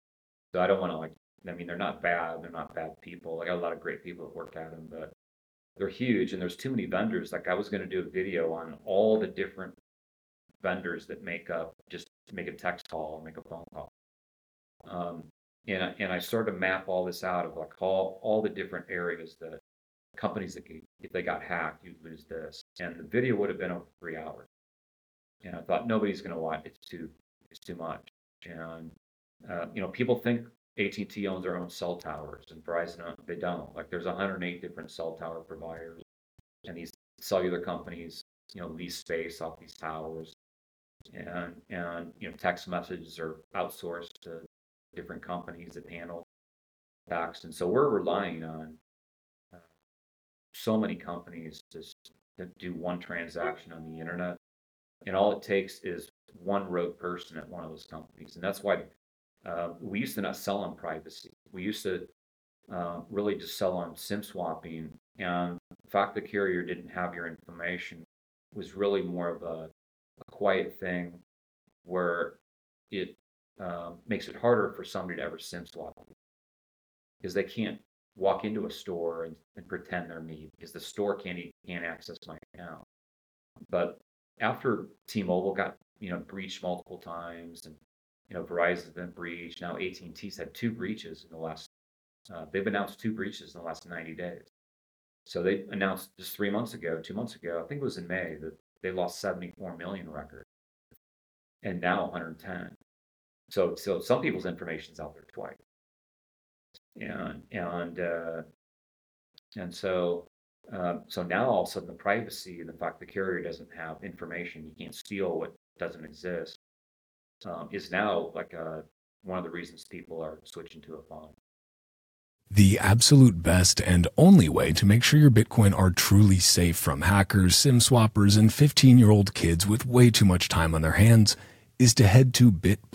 So I don't want to like, I mean, they're not bad. They're not bad people. I got a lot of great people that work at them, but they're huge and there's too many vendors. Like I was going to do a video on all the different vendors that make up, just to make a text call, make a phone call. Um, and, I- and I sort of map all this out of like all, all the different areas that companies that could, if they got hacked, you'd lose this. And the video would have been over three hours. And I thought nobody's going to watch. It's too, it's too much. And, uh, you know, people think A T and T owns their own cell towers and Verizon, they don't. Like there's one hundred eight different cell tower providers and these cellular companies, you know, lease space off these towers. And, and, you know, text messages are outsourced to different companies that handle text. And so we're relying on uh, so many companies to, to do one transaction on the internet. And all it takes is one rogue person at one of those companies. And that's why uh, we used to not sell on privacy. We used to uh, really just sell on SIM swapping. And the fact the carrier didn't have your information was really more of a, a quiet thing where it uh, makes it harder for somebody to ever SIM swap because they can't walk into a store and, and pretend they're me because the store can't can't access my account. But after T-Mobile got, you know, breached multiple times and, you know, Verizon's been breached, now A T and T's had two breaches in the last, uh, they've announced two breaches in the last ninety days. So they announced just three months ago, two months ago, I think it was in May, that they lost seventy-four million records and now one hundred ten. So, so some people's information's out there twice. And, and, uh, and so, Uh, so now all of a sudden the privacy and the fact the carrier doesn't have information, you can't steal what doesn't exist, um, is now like a, one of the reasons people are switching to a phone. The absolute best and only way to make sure your Bitcoin are truly safe from hackers, SIM swappers, and fifteen-year-old kids with way too much time on their hands is to head to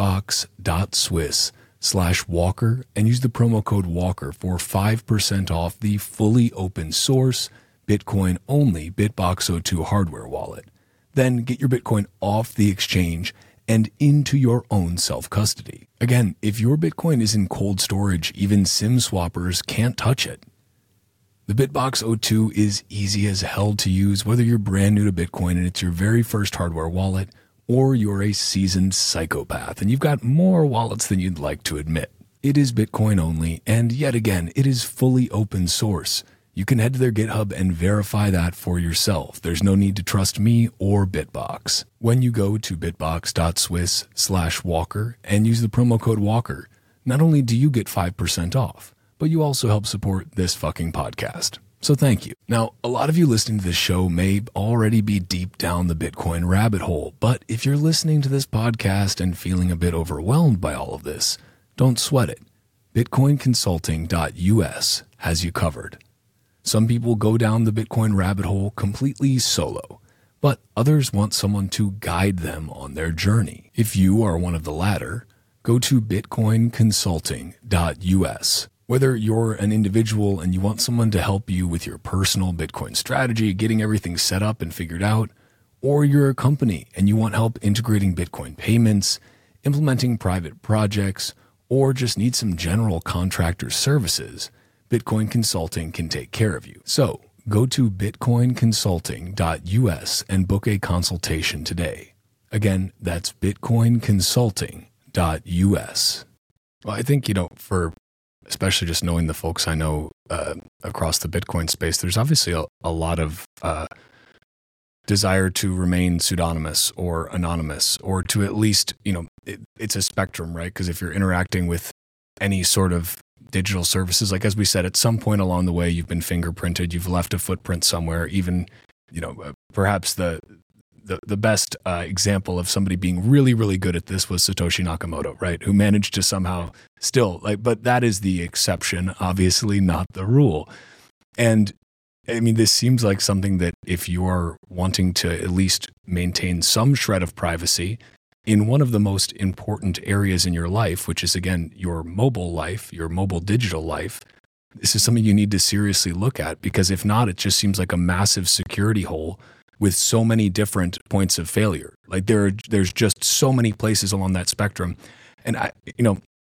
bitbox.swiss slash Walker and use the promo code Walker for five percent off the fully open source Bitcoin only Bitbox zero two hardware wallet. Then get your Bitcoin off the exchange and into your own self-custody. Again, if your Bitcoin is in cold storage, even SIM swappers can't touch it. The Bitbox zero two is easy as hell to use, whether you're brand new to Bitcoin and it's your very first hardware wallet, or you're a seasoned psychopath and you've got more wallets than you'd like to admit. It is Bitcoin only, and yet again, it is fully open source. You can head to their GitHub and verify that for yourself. There's no need to trust me or Bitbox. When you go to bitbox.swiss slash Walker and use the promo code Walker, not only do you get five percent off, but you also help support this fucking podcast. So thank you. Now, a lot of you listening to this show may already be deep down the Bitcoin rabbit hole, but if you're listening to this podcast and feeling a bit overwhelmed by all of this, don't sweat it. bitcoin consulting dot U S has you covered. Some people go down the Bitcoin rabbit hole completely solo, but others want someone to guide them on their journey. If you are one of the latter, go to bitcoin consulting dot U S. Whether you're an individual and you want someone to help you with your personal Bitcoin strategy, getting everything set up and figured out, or you're a company and you want help integrating Bitcoin payments, implementing private projects, or just need some general contractor services, Bitcoin Consulting can take care of you. So go to bitcoin consulting dot U S and book a consultation today. Again, that's bitcoin consulting dot U S. Well, I think, you know, for especially just knowing the folks I know uh, across the Bitcoin space, there's obviously a, a lot of uh, desire to remain pseudonymous or anonymous, or to at least, you know, it, it's a spectrum, right? Because if you're interacting with any sort of digital services, like as we said, at some point along the way, you've been fingerprinted, you've left a footprint somewhere. Even, you know, uh, perhaps the the the best uh, example of somebody being really, really good at this was Satoshi Nakamoto, right? Who managed to somehow still like, but that is the exception, obviously not the rule. And I mean, this seems like something that if you're wanting to at least maintain some shred of privacy in one of the most important areas in your life, which is, again, your mobile life, your mobile digital life, this is something you need to seriously look at, because if not, it just seems like a massive security hole with so many different points of failure. Like there, are, there's just so many places along that spectrum. And I, you know,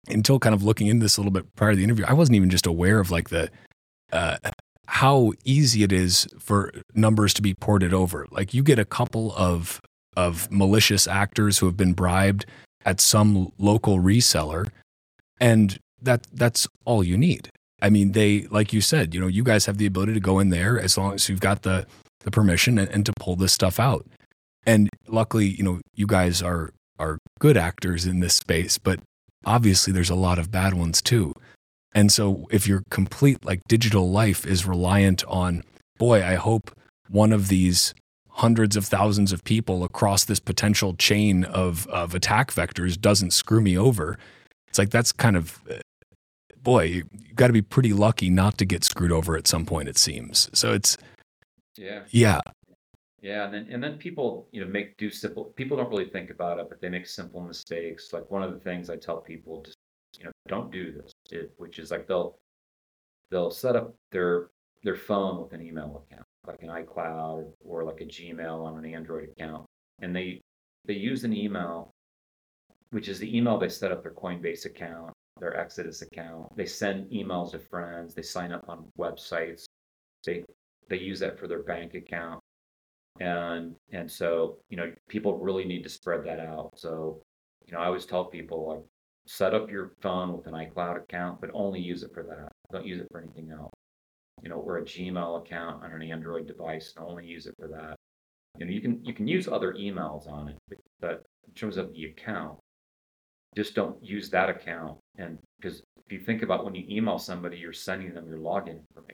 until kind of looking into this a little bit prior to the interview, I wasn't even just aware of like the uh, how easy it is for numbers to be ported over. Like you get a couple of of malicious actors who have been bribed at some local reseller, and that that's all you need. I mean, they, like you said, you know, you guys have the ability to go in there as long as you've got the the permission and, and to pull this stuff out. And luckily, you know, you guys are are good actors in this space, but obviously there's a lot of bad ones too. And so if your complete like digital life is reliant on, boy, I hope one of these hundreds of thousands of people across this potential chain of, of attack vectors doesn't screw me over. It's like, that's kind of, boy, you, you got to be pretty lucky not to get screwed over at some point, it seems. So it's, yeah. Yeah. Yeah. And then, and then people, you know, make, do simple, people don't really think about it, but they make simple mistakes. Like one of the things I tell people, just, you know, don't do this, it, which is like they'll, they'll set up their, their phone with an email account, like an iCloud or like a Gmail on an Android account. And they, they use an email, which is the email they set up their Coinbase account, their Exodus account. They send emails to friends. They sign up on websites. They, they use that for their bank account. And, and so, you know, people really need to spread that out. So, you know, I always tell people, like, set up your phone with an iCloud account, but only use it for that. Don't use it for anything else. You know, or a Gmail account on an Android device, and only use it for that. You know, you can you can use other emails on it, but in terms of the account, just don't use that account. And because if you think about when you email somebody, you're sending them your login information.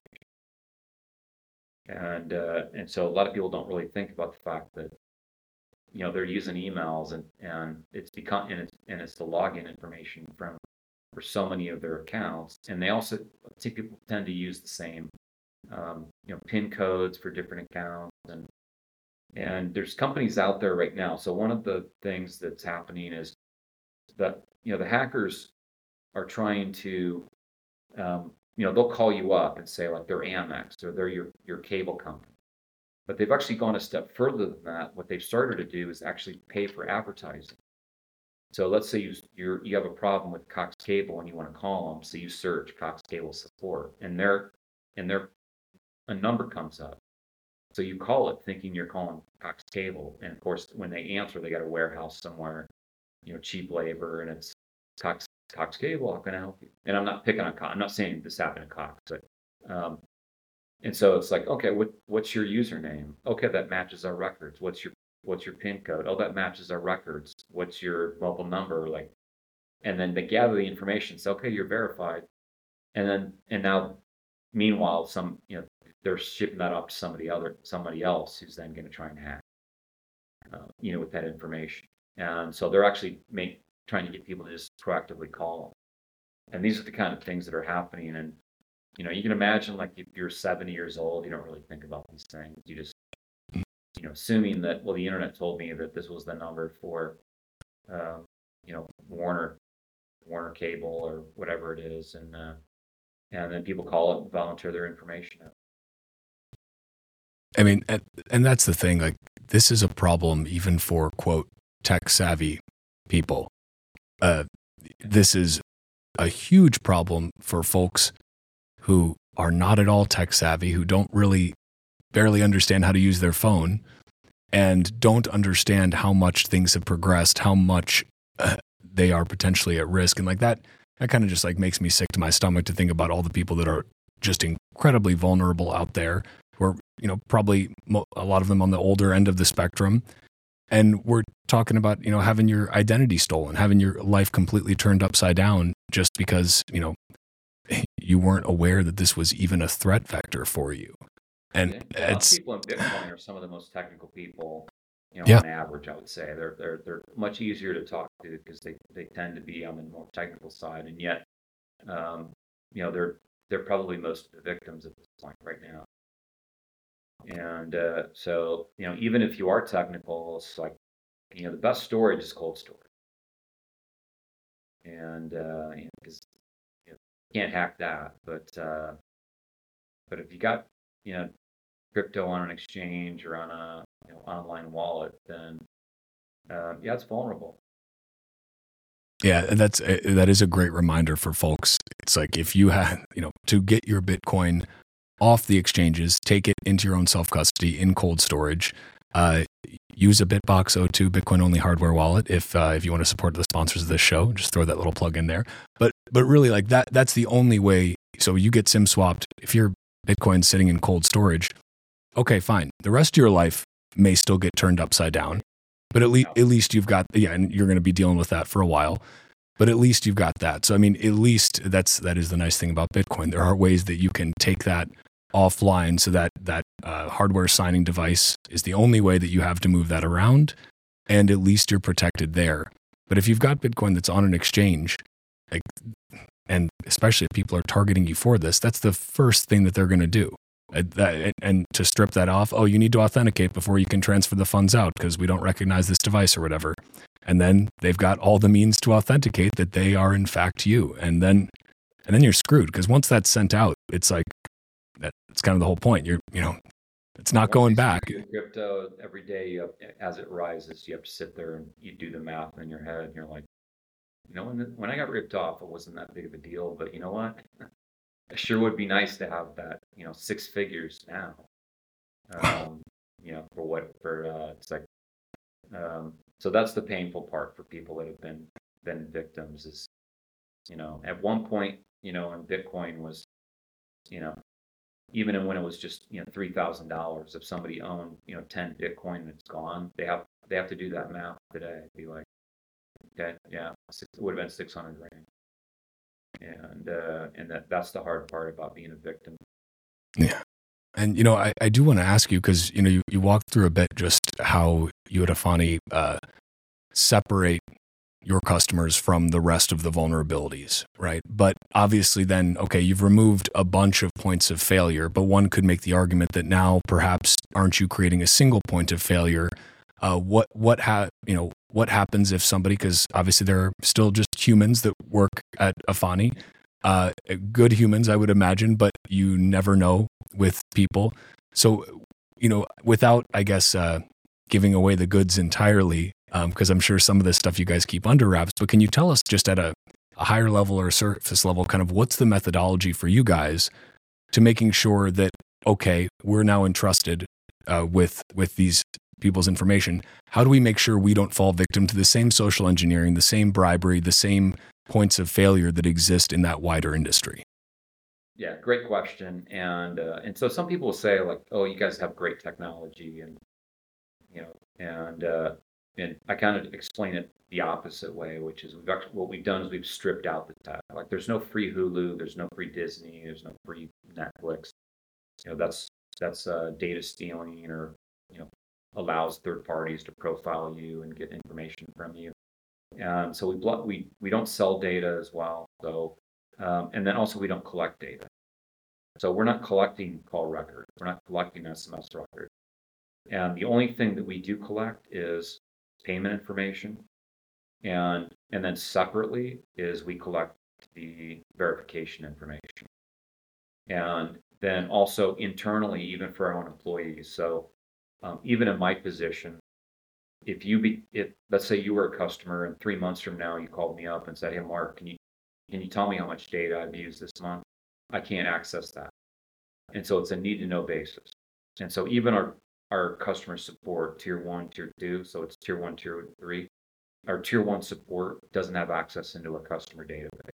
And uh, and so a lot of people don't really think about the fact that, you know, they're using emails and, and it's become and it's and it's the login information from for so many of their accounts. And they also people tend to use the same um, you know, PIN codes for different accounts, and and there's companies out there right now. So one of the things that's happening is that, you know, the hackers are trying to um, you know, they'll call you up and say like they're Amex or they're your your cable company. But they've actually gone a step further than that. What they've started to do is actually pay for advertising. So let's say you you're, you have a problem with Cox Cable and you want to call them, so you search Cox Cable support, and their and their a number comes up. So you call it thinking you're calling Cox Cable, and of course when they answer, they got a warehouse somewhere, you know, cheap labor, and it's Cox Cox Cable. How can I help you? And I'm not picking on Cox. I'm not saying this happened to Cox, but um, and so it's like, okay, what what's your username? Okay, that matches our records. What's your what's your PIN code? Oh, that matches our records. What's your mobile number? Like, and then they gather the information. So okay, you're verified. And then and now, meanwhile, some you know they're shipping that off to somebody other somebody else who's then going to try and hack, uh, you know, with that information. And so they're actually make trying to get people to just proactively call them. And these are the kind of things that are happening. And you know, you can imagine, like, if you're seventy years old, you don't really think about these things. You just, you know, assuming that, well, the internet told me that this was the number for, um, you know, Warner, Warner Cable or whatever it is, and uh, and then people call it and volunteer their information out. I mean, and, and that's the thing. Like, this is a problem even for, quote, tech savvy people. Uh, this is a huge problem for folks who are not at all tech savvy, who don't really barely understand how to use their phone, and don't understand how much things have progressed, how much uh, they are potentially at risk. And like that, that kind of just like makes me sick to my stomach to think about all the people that are just incredibly vulnerable out there, who are, you know, probably mo- a lot of them on the older end of the spectrum. And we're talking about, you know, having your identity stolen, having your life completely turned upside down just because, you know, you weren't aware that this was even a threat vector for you. And yeah, it's people in Bitcoin are some of the most technical people, you know, yeah. on average, I would say. They're they're they're much easier to talk to because they, they tend to be on the more technical side, and yet, um, you know, they're they're probably most of the victims at this point right now. And uh, so, you know, even if you are technical, it's like, you know, the best storage is cold storage, and uh, you know, because you know, you can't hack that, but uh, but if you got, you know, crypto on an exchange or on a, you know, online wallet, then uh, yeah, it's vulnerable. Yeah, that's that is a great reminder for folks. It's like if you have, you know, to get your Bitcoin off the exchanges, take it into your own self custody in cold storage. Uh, use a Bitbox O two Bitcoin only hardware wallet if uh, if you want to support the sponsors of this show. Just throw that little plug in there. But but really, like that that's the only way. So you get SIM swapped if your Bitcoin's sitting in cold storage. Okay, fine. The rest of your life may still get turned upside down, but at least at least you've got yeah, and you're going to be dealing with that for a while. But at least you've got that. So I mean, at least that's that is the nice thing about Bitcoin. There are ways that you can take that offline, so that that uh, hardware signing device is the only way that you have to move that around, and at least you're protected there. But if you've got Bitcoin that's on an exchange, like, and especially if people are targeting you for this, that's the first thing that they're going to do. And, that, and to strip that off, oh, you need to authenticate before you can transfer the funds out because we don't recognize this device or whatever. And then they've got all the means to authenticate that they are in fact you. And then, and then you're screwed because once that's sent out, it's like, that it's kind of the whole point. You're, you know, it's not going back. Crypto every day, you have, as it rises, you have to sit there and you do the math in your head. And you're like, you know, when the, when I got ripped off, it wasn't that big of a deal. But you know what? It sure would be nice to have that, you know, six figures now. Um, you know, for what for uh, it's like. Um, so that's the painful part for people that have been been victims. Is, you know, at one point, you know, and Bitcoin was, you know, even when it was just, you know, three thousand dollars. If somebody owned, you know, ten Bitcoin and it's gone, they have they have to do that math today. Be like, okay, yeah, six, it would have been six hundred grand. And uh, and that that's the hard part about being a victim. Yeah. And, you know, I, I do want to ask you, because, you know, you, you walked through a bit just how you at Efani uh, separate your customers from the rest of the vulnerabilities, right? But obviously then, okay, you've removed a bunch of points of failure, but one could make the argument that now perhaps aren't you creating a single point of failure? Uh, what what ha- you know what happens if somebody, because obviously there are still just humans that work at Efani, uh, good humans, I would imagine, but you never know with people. So, you know, without, I guess, uh, giving away the goods entirely, because um, I'm sure some of this stuff you guys keep under wraps, but can you tell us just at a, a higher level or surface level, kind of what's the methodology for you guys to making sure that, okay, we're now entrusted uh, with with these people's information. How do we make sure we don't fall victim to the same social engineering, the same bribery, the same points of failure that exist in that wider industry? Yeah, great question. And uh, and so some people will say like, oh, you guys have great technology, and you know, and uh, and I kind of explain it the opposite way, which is we've actually, what we've done is we've stripped out the tech. Like, there's no free Hulu, there's no free Disney, there's no free Netflix. You know, that's that's uh, data stealing, or you know, allows third parties to profile you and get information from you. And so we blo- we we don't sell data as well. So um, and then also we don't collect data. So we're not collecting call records. We're not collecting S M S records. And the only thing that we do collect is payment information. And and then separately is we collect the verification information. And then also internally, even for our own employees. So um, even in my position, if you be, if let's say you were a customer and three months from now you called me up and said, "Hey, Mark, can you can you tell me how much data I've used this month?" I can't access that, and so it's a need to know basis. And so even our our customer support, tier one, tier two, so it's tier one, tier three. Our tier one support doesn't have access into a customer database,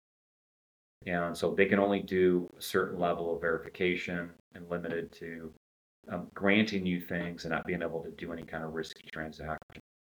and so they can only do a certain level of verification and limited to um, granting you things and not being able to do any kind of risky transaction.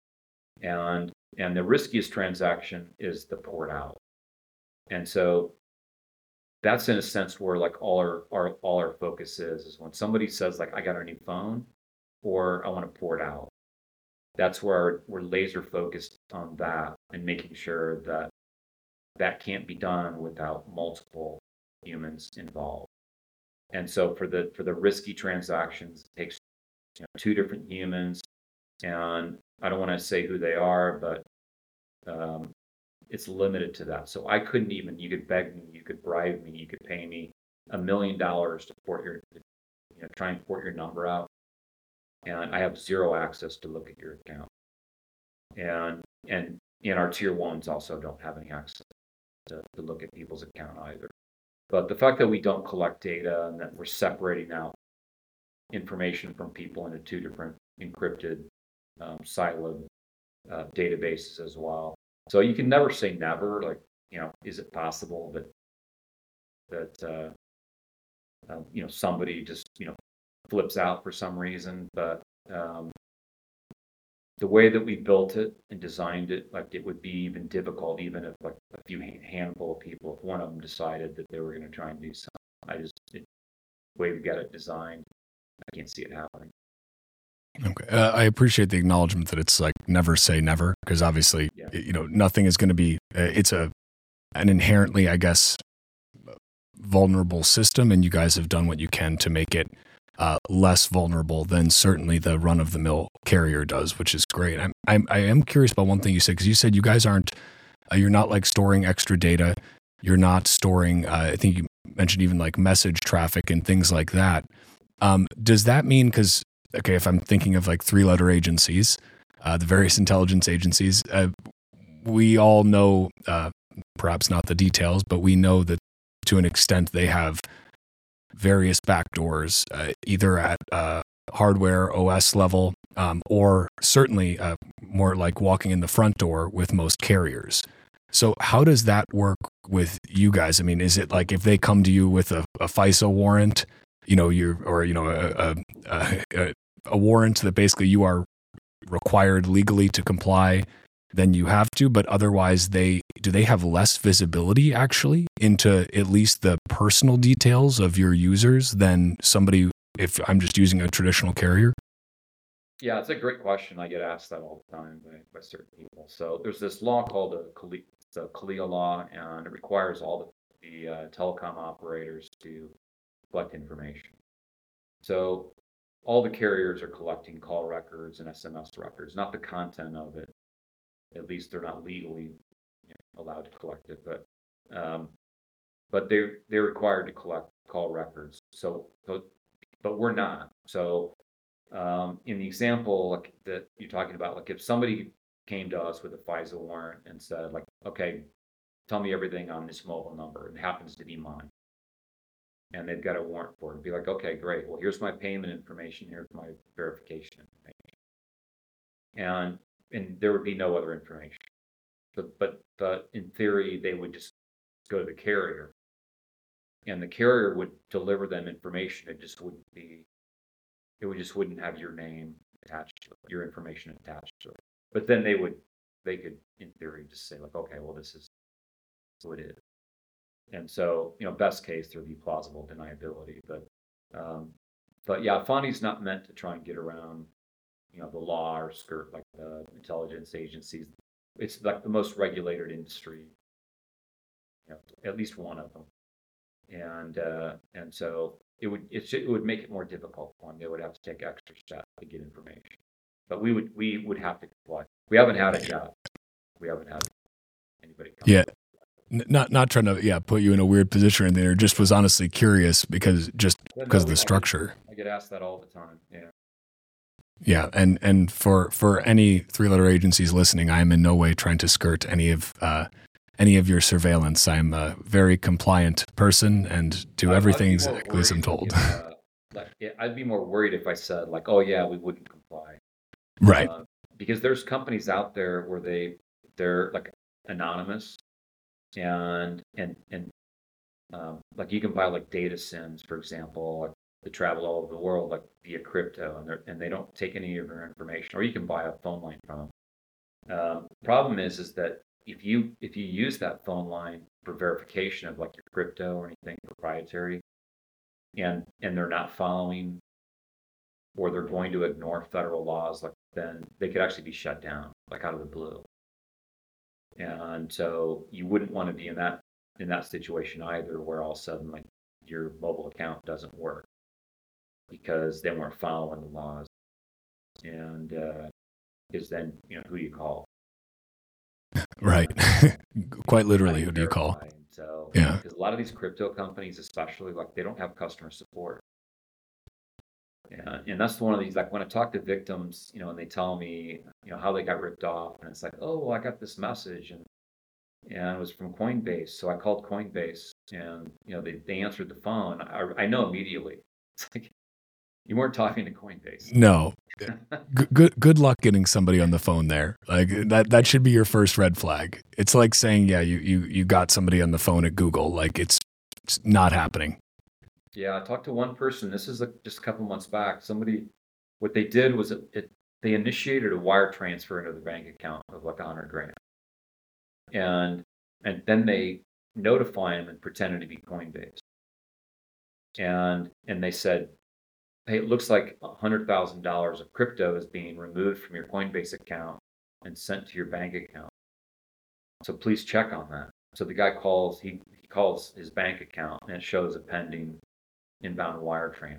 And and the riskiest transaction is the port out. And so that's in a sense where like all our, our all our focus is is when somebody says like, I got a new phone or I want to port out. That's where we're laser focused on that and making sure that that can't be done without multiple humans involved. And so for the for the risky transactions, it takes, you know, two different humans, and I don't want to say who they are, but um, it's limited to that. So I couldn't even. You could beg me, you could bribe me, you could pay me a million dollars to port your, you know, try and port your number out, and I have zero access to look at your account. And and and our tier ones also don't have any access to, to look at people's account either. But the fact that we don't collect data and that we're separating out information from people into two different encrypted, um, siloed uh, databases as well. So you can never say never. Like, you know, is it possible that that uh, uh, you know somebody just you know flips out for some reason? But um, the way that we built it and designed it, like it would be even difficult, even if like a few handful of people, if one of them decided that they were going to try and do something. I just it, the way we got it designed, I can't see it happening. Okay. Uh, I appreciate the acknowledgement that it's like never say never, because obviously, Yeah. you know, nothing is going to be, uh, it's a, an inherently, I guess, vulnerable system, and you guys have done what you can to make it uh, less vulnerable than certainly the run of the mill carrier does, which is great. I'm, I'm, I am curious about one thing you said, because you said you guys aren't, uh, you're not like storing extra data. You're not storing, uh, I think you mentioned even like message traffic and things like that. Um, does that mean, because okay, if I'm thinking of like three-letter agencies, uh, the various intelligence agencies, uh, we all know, uh, perhaps not the details, but we know that to an extent they have various backdoors, uh, either at uh, hardware O S level, um, or certainly uh, more like walking in the front door with most carriers. So how does that work with you guys? I mean, is it like if they come to you with a, a FISA warrant, you know, you're, or, you know, a, a, a, a warrant that basically you are required legally to comply, then you have to, but otherwise they, do they have less visibility actually into at least the personal details of your users than somebody, if I'm just using a traditional carrier? Yeah, it's a great question. I get asked that all the time by, by certain people. So there's this law called the CALEA, the CALEA law, and it requires all the, the uh, telecom operators to collect information. So all the carriers are collecting call records and S M S records, not the content of it. At least they're not legally you know, allowed to collect it, but um, but they they're required to collect call records. So, but, but we're not. So um, in the example like that you're talking about, like if somebody came to us with a FISA warrant and said, like, okay, tell me everything on this mobile number, and it happens to be mine, and they've got a warrant for it, be like, okay, great. Well, here's my payment information. Here's my verification information, and and there would be no other information. But but but in theory, they would just go to the carrier, and the carrier would deliver them information. It just wouldn't be. It would just wouldn't have your name attached to it, your information attached to it. But then they would, they could, in theory, just say like, okay, well, this is what it is. And so, you know, best case, there'd be plausible deniability. But, um, but yeah, Fonny's not meant to try and get around, you know, the law or skirt like the intelligence agencies. It's like the most regulated industry, you know, at least one of them. And uh, and so it would it, should, it would make it more difficult for them. They would have to take extra steps to get information. But we would we would have to comply. We haven't had it yet. We haven't had anybody come. Yeah. Not not trying to yeah put you in a weird position in there. Just was honestly curious because just Yeah, because no, of the we- structure. I get asked that all the time. Yeah. Yeah, and and for for any three letter agencies listening, I am in no way trying to skirt any of uh, any of your surveillance. I'm a very compliant person and do I'd- I'd everything be more exactly as I'm worried told. if, uh, like, yeah, I'd be more worried if I said like, oh yeah, we wouldn't comply. Right. Uh, because there's companies out there where they they're like anonymous, and and and um, like you can buy like data sims, for example, like to travel all over the world, like via crypto, and they and they don't take any of your information, or you can buy a phone line from them. Um, the problem is is that if you if you use that phone line for verification of like your crypto or anything proprietary, and and they're not following, or they're going to ignore federal laws, like then they could actually be shut down, like out of the blue. And so you wouldn't want to be in that in that situation either, where all of a sudden like your mobile account doesn't work because they weren't following the laws. And uh, is then you know who do you call? Right. Quite literally, How who do you call? verify? And so Yeah. because a lot of these crypto companies, especially, like they don't have customer support. And, and that's one of these, like when I talk to victims, you know, and they tell me, you know, how they got ripped off, and it's like, oh, well, I got this message, and and it was from Coinbase. So I called Coinbase, and you know, they, they answered the phone. I, I know immediately. It's like you weren't talking to Coinbase. No. G- good good luck getting somebody on the phone there. Like that that should be your first red flag. It's like saying, yeah, you you you got somebody on the phone at Google. Like it's, it's not happening. Yeah, I talked to one person. This is like just a couple months back. Somebody, what they did was it, it they initiated a wire transfer into the bank account of like a hundred grand, and and then they notify him and pretended to be Coinbase, and and they said, hey, it looks like a hundred thousand dollars of crypto is being removed from your Coinbase account and sent to your bank account. So please check on that. So the guy calls, he, he calls his bank account, and it shows a pending inbound wire transfer.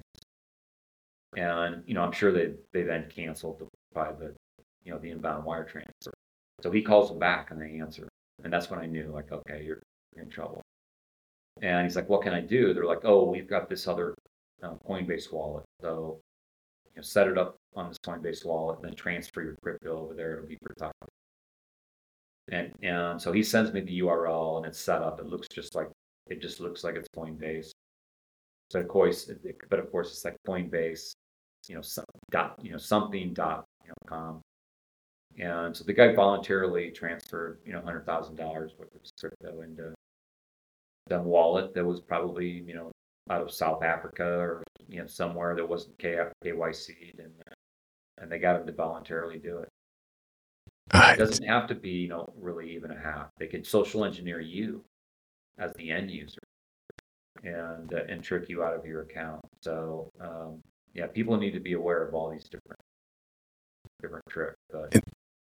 And, you know, I'm sure they, they then canceled the, by the, you know, the inbound wire transfer. So he calls them back and they answer. And that's when I knew, like, okay, you're, you're in trouble. And he's like, what can I do? They're like, oh, we've got this other uh, Coinbase wallet. So, you know, set it up on this Coinbase wallet, then transfer your crypto over there. It'll be protected. And and so he sends me the U R L, and it's set up. It looks just like it just looks like it's Coinbase. So of course, it, it, but of course, it's like Coinbase, you know, some, dot, you know, something dot, you know, com. And so the guy voluntarily transferred, you know, hundred thousand dollars worth of crypto into the wallet that was probably, you know, out of South Africa or you know somewhere that wasn't K Y C'd, and and they got him to voluntarily do it. It doesn't have to be, you know, really even a hack. They could social engineer you as the end user and uh, and trick you out of your account. So um, yeah, people need to be aware of all these different different tricks. But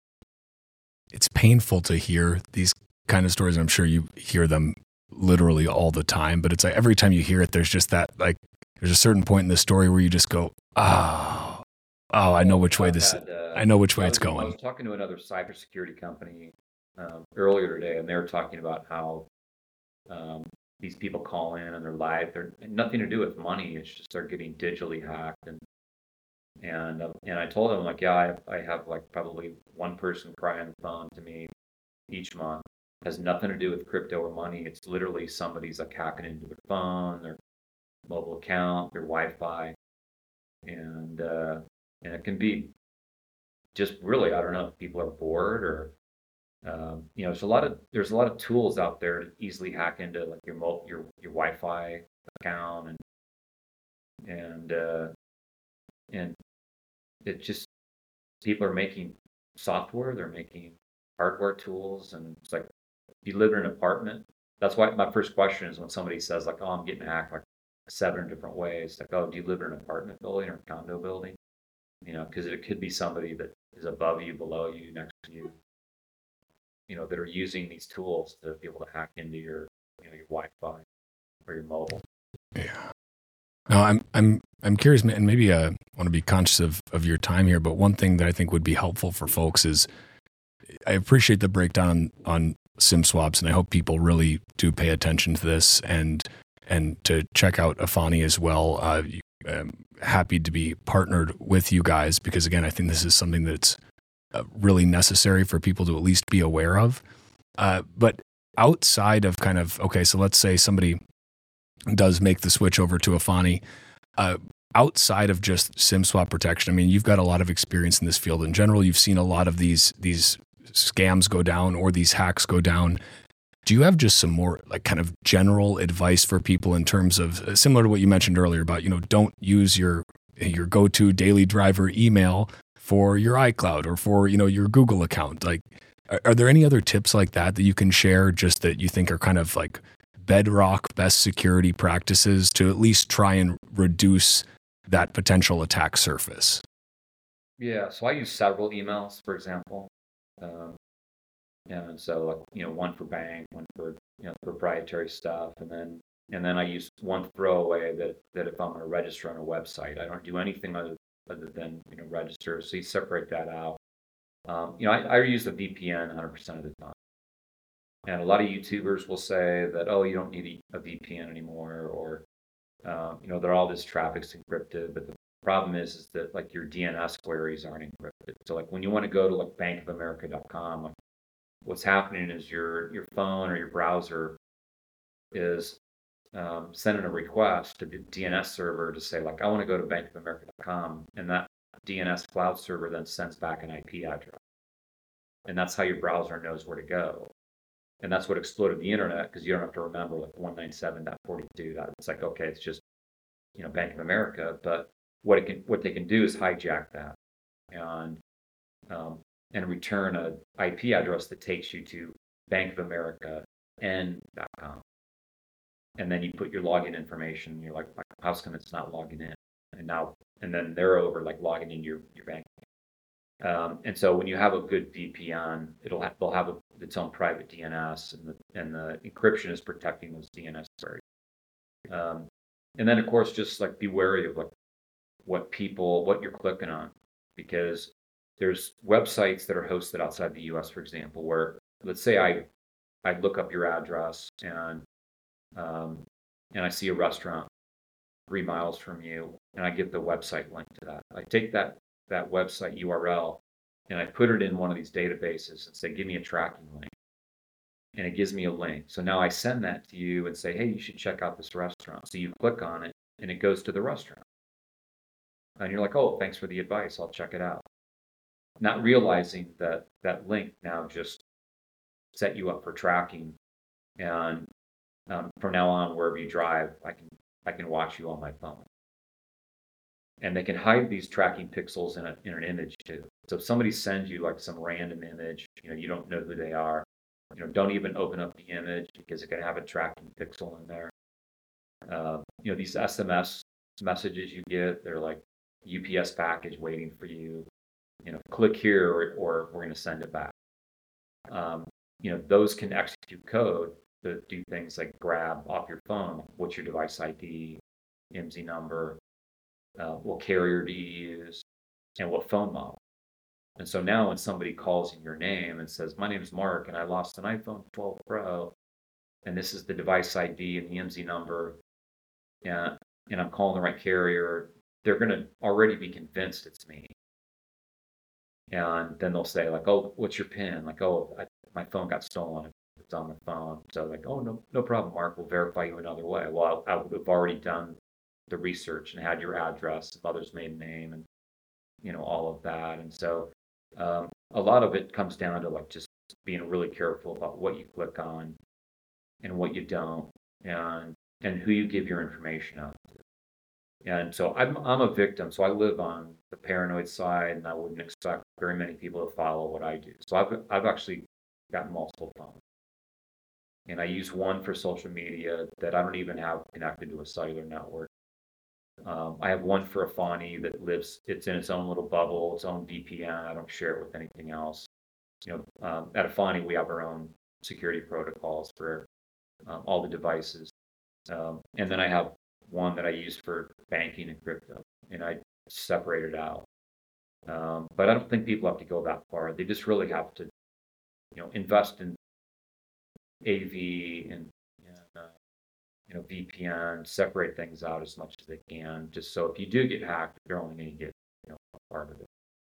it's painful to hear these kind of stories. I'm sure you hear them literally all the time, but it's like every time you hear it, there's just that, like, there's a certain point in the story where you just go, oh, oh, I know which way this, had, uh, I know which way I it's was, I going. was talking to another cybersecurity company um, earlier today, and they were talking about how um, these people call in and they're live. They're nothing to do with money. It's just they're getting digitally hacked, and and uh, and I told them, like, yeah, I, I have like probably one person cry on the phone to me each month. It has nothing to do with crypto or money. It's literally somebody's like hacking into their phone, their mobile account, their Wi-Fi, and uh, and it can be just really, I don't know if people are bored or um, you know, there's a lot of there's a lot of tools out there to easily hack into like your mo- your your Wi-Fi account, and and uh, and it just people are making software, they're making hardware tools, and it's like if you live in an apartment. That's why my first question is when somebody says like, "Oh, I'm getting hacked like seven different ways." Like, "Oh, do you live in an apartment building or a condo building?" You know, because it could be somebody that is above you, below you, next to you. You know, that are using these tools to be able to hack into your, you know, your Wi-Fi or your mobile. Yeah. No, I'm I'm I'm curious, and maybe I want to be conscious of of your time here. But one thing that I think would be helpful for folks is, I appreciate the breakdown on SIM swaps, and I hope people really do pay attention to this and and to check out Efani as well. Uh, I'm happy to be partnered with you guys because, again, I think this is something that's uh, really necessary for people to at least be aware of. Uh, but outside of kind of, okay, so let's say somebody does make the switch over to Efani, uh, outside of just SIM swap protection, I mean, you've got a lot of experience in this field in general. You've seen a lot of these these scams go down or these hacks go down. Do you have just some more like kind of general advice for people in terms of uh, similar to what you mentioned earlier about, you know, don't use your your go-to daily driver email for your iCloud or for, you know, your Google account? Like, are, are there any other tips like that that you can share just that you think are kind of like bedrock best security practices to at least try and reduce that potential attack surface? Yeah, so I use several emails, for example. Um, and so, like, you know, one for bank, one for, you know, proprietary stuff, and then and then I use one throwaway that that if I'm going to register on a website, I don't do anything other other than, you know, register. So you separate that out. Um, you know, I, I use a V P N one hundred percent of the time. And a lot of YouTubers will say that, oh, you don't need a V P N anymore, or, um, you know, they're all this traffic's encrypted. But the, Problem is, is that like your D N S queries aren't encrypted. So like when you want to go to like bank of america dot com, like, what's happening is your your phone or your browser is um, sending a request to the D N S server to say like I want to go to bank of america dot com, and that D N S cloud server then sends back an I P address, and that's how your browser knows where to go. And that's what exploded the internet, because you don't have to remember like one ninety-seven dot forty-two. It's like, okay, it's just, you know, Bank of America. But what it can, what they can do is hijack that and um, and return a I P address that takes you to Bank of America N dot com. And then you put your login information. You're like, how come it's not logging in? And now, and then they're over like logging in your your bank. Um, and so when you have a good V P N, it'll have, they'll have a, its own private D N S, and the and the encryption is protecting those D N S queries. Um, and then of course, just like be wary of like what people, what you're clicking on, because there's websites that are hosted outside the U S, for example, where let's say I I look up your address and um, and I see a restaurant three miles from you, and I give the website link to that. I take that that website U R L and I put it in one of these databases and say, give me a tracking link. And it gives me a link. So now I send that to you and say, hey, you should check out this restaurant. So you click on it and it goes to the restaurant. And you're like, oh, thanks for the advice. I'll check it out. Not realizing that that link now just set you up for tracking. And um, from now on, wherever you drive, I can I can watch you on my phone. And they can hide these tracking pixels in, a, in an image too. So if somebody sends you like some random image, you know, you don't know who they are, you know, don't even open up the image, because it can have a tracking pixel in there. Uh, you know, these S M S messages you get, they're like U P S package waiting for you. You know, click here or, or we're going to send it back. Um, you know, those can execute code to do things like grab off your phone, what's your device I D, I M S I number, Uh, what carrier do you use, and what phone model. And so now when somebody calls in your name and says, my name is Mark and I lost an iPhone twelve Pro, and this is the device I D and the I M S I number, and, and I'm calling the right carrier, they're going to already be convinced it's me. And then they'll say like, oh, what's your PIN? Like, oh, I, my phone got stolen. It's on the phone. So like, oh, no, no problem, Mark. We'll verify you another way. Well, I, I would have already done the research and had your address, mother's maiden name, and you know all of that. And so um, a lot of it comes down to like just being really careful about what you click on and what you don't, and and who you give your information out to. And so I'm I'm a victim, so I live on the paranoid side, and I wouldn't expect very many people to follow what I do. So I've I've actually got multiple phones, and I use one for social media that I don't even have connected to a cellular network. Um, I have one for Afani that lives, it's in its own little bubble, its own V P N. I don't share it with anything else. You know, um, at Afani, we have our own security protocols for um, all the devices. Um, and then I have one that I use for banking and crypto, and I separate it out. Um, but I don't think people have to go that far. They just really have to, you know, invest in A V and you know, V P N, separate things out as much as they can, just so if you do get hacked, you're only going to get, you know, part of it.